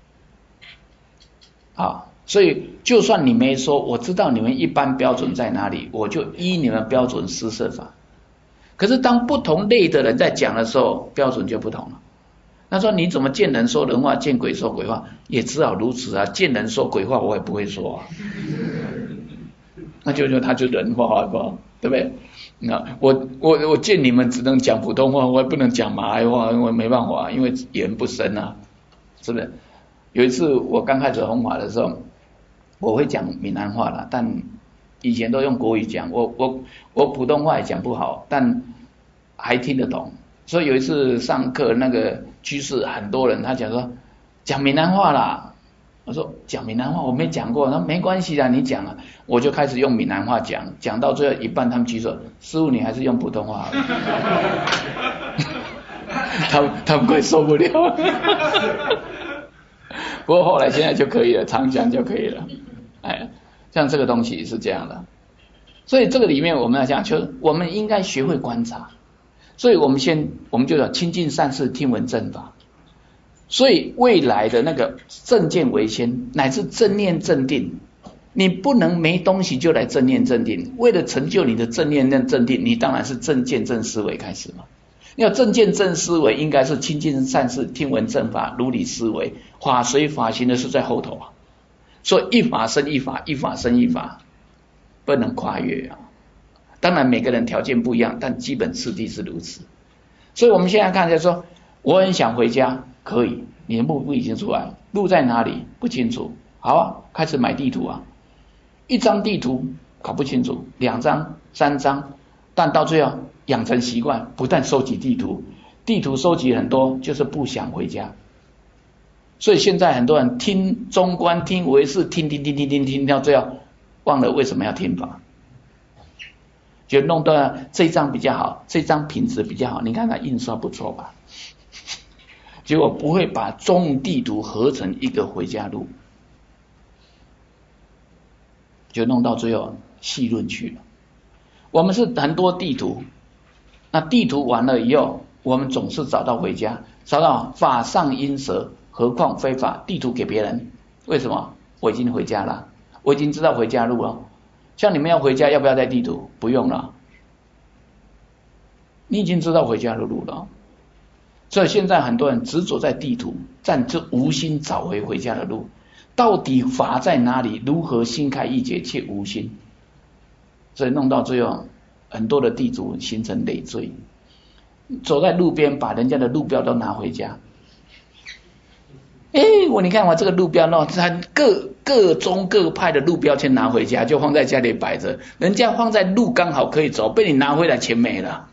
啊。所以就算你没说，我知道你们一般标准在哪里，我就依你们标准施设法。可是当不同类的人在讲的时候，标准就不同了。他说你怎么见人说人话，见鬼说鬼话，也只好如此啊。见人说鬼话，我也不会说啊，那就就他就人话吧，对不对？那我我我见你们只能讲普通话，我也不能讲马来话，因为没办法，因为言不深啊，是不是？有一次我刚开始弘法的时候，我会讲闽南话啦，但以前都用国语讲，我我我普通话也讲不好，但还听得懂。所以有一次上课，那个居士很多人，他讲说讲闽南话啦。我说讲闽南话我没讲过，那没关系啦，你讲了，我就开始用闽南话讲，讲到最后一半，他们举手，师父你还是用普通话好了。他们他们快受不了。不过后来现在就可以了，常讲就可以了。哎，像这个东西是这样的，所以这个里面我们要讲，就是我们应该学会观察。所以我们先我们就要亲近善事，听闻正法。所以未来的那个正见为先，乃至正念正定，你不能没东西就来正念正定。为了成就你的正念正定，你当然是正见正思维开始嘛。要正见正思维，应该是亲近善事，听闻正法，如理思维。法随法行的是在后头啊。所以一法生一法，一法生一法，不能跨越啊。当然每个人条件不一样，但基本次第是如此。所以我们现在看就说，我很想回家。可以，你的目标已经出来，路在哪里不清楚，好啊，开始买地图啊，一张地图搞不清楚，两张三张，但到最后养成习惯，不但收集地图，地图收集很多，就是不想回家。所以现在很多人听中观听唯识，听听听听听听到最后忘了为什么要听法，就弄到这张比较好，这张品质比较好，你看它印刷不错吧，结果不会把中午地图合成一个回家路，就弄到最后细论去了。我们是很多地图，那地图完了以后，我们总是找到回家，找到法上因舍， 何况非法地图给别人？为什么？我已经回家了，我已经知道回家路了。像你们要回家，要不要带地图？不用了，你已经知道回家的路了。所以现在很多人执着在地图，但这无心找回回家的路。到底法在哪里？如何心开意解却无心？所以弄到最后，很多的地主形成累赘，走在路边把人家的路标都拿回家。哎，我你看我这个路标呢，他各各宗各派的路标签拿回家，就放在家里摆着，人家放在路刚好可以走，被你拿回来钱没了，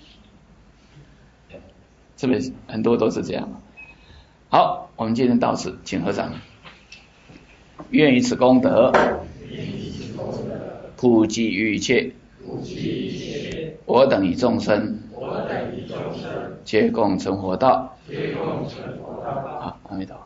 是不是很多都是这样？好，我们今天到此，请合掌。愿以此功德，普及于一切，我等与众生，皆共成佛道。好，阿弥陀佛。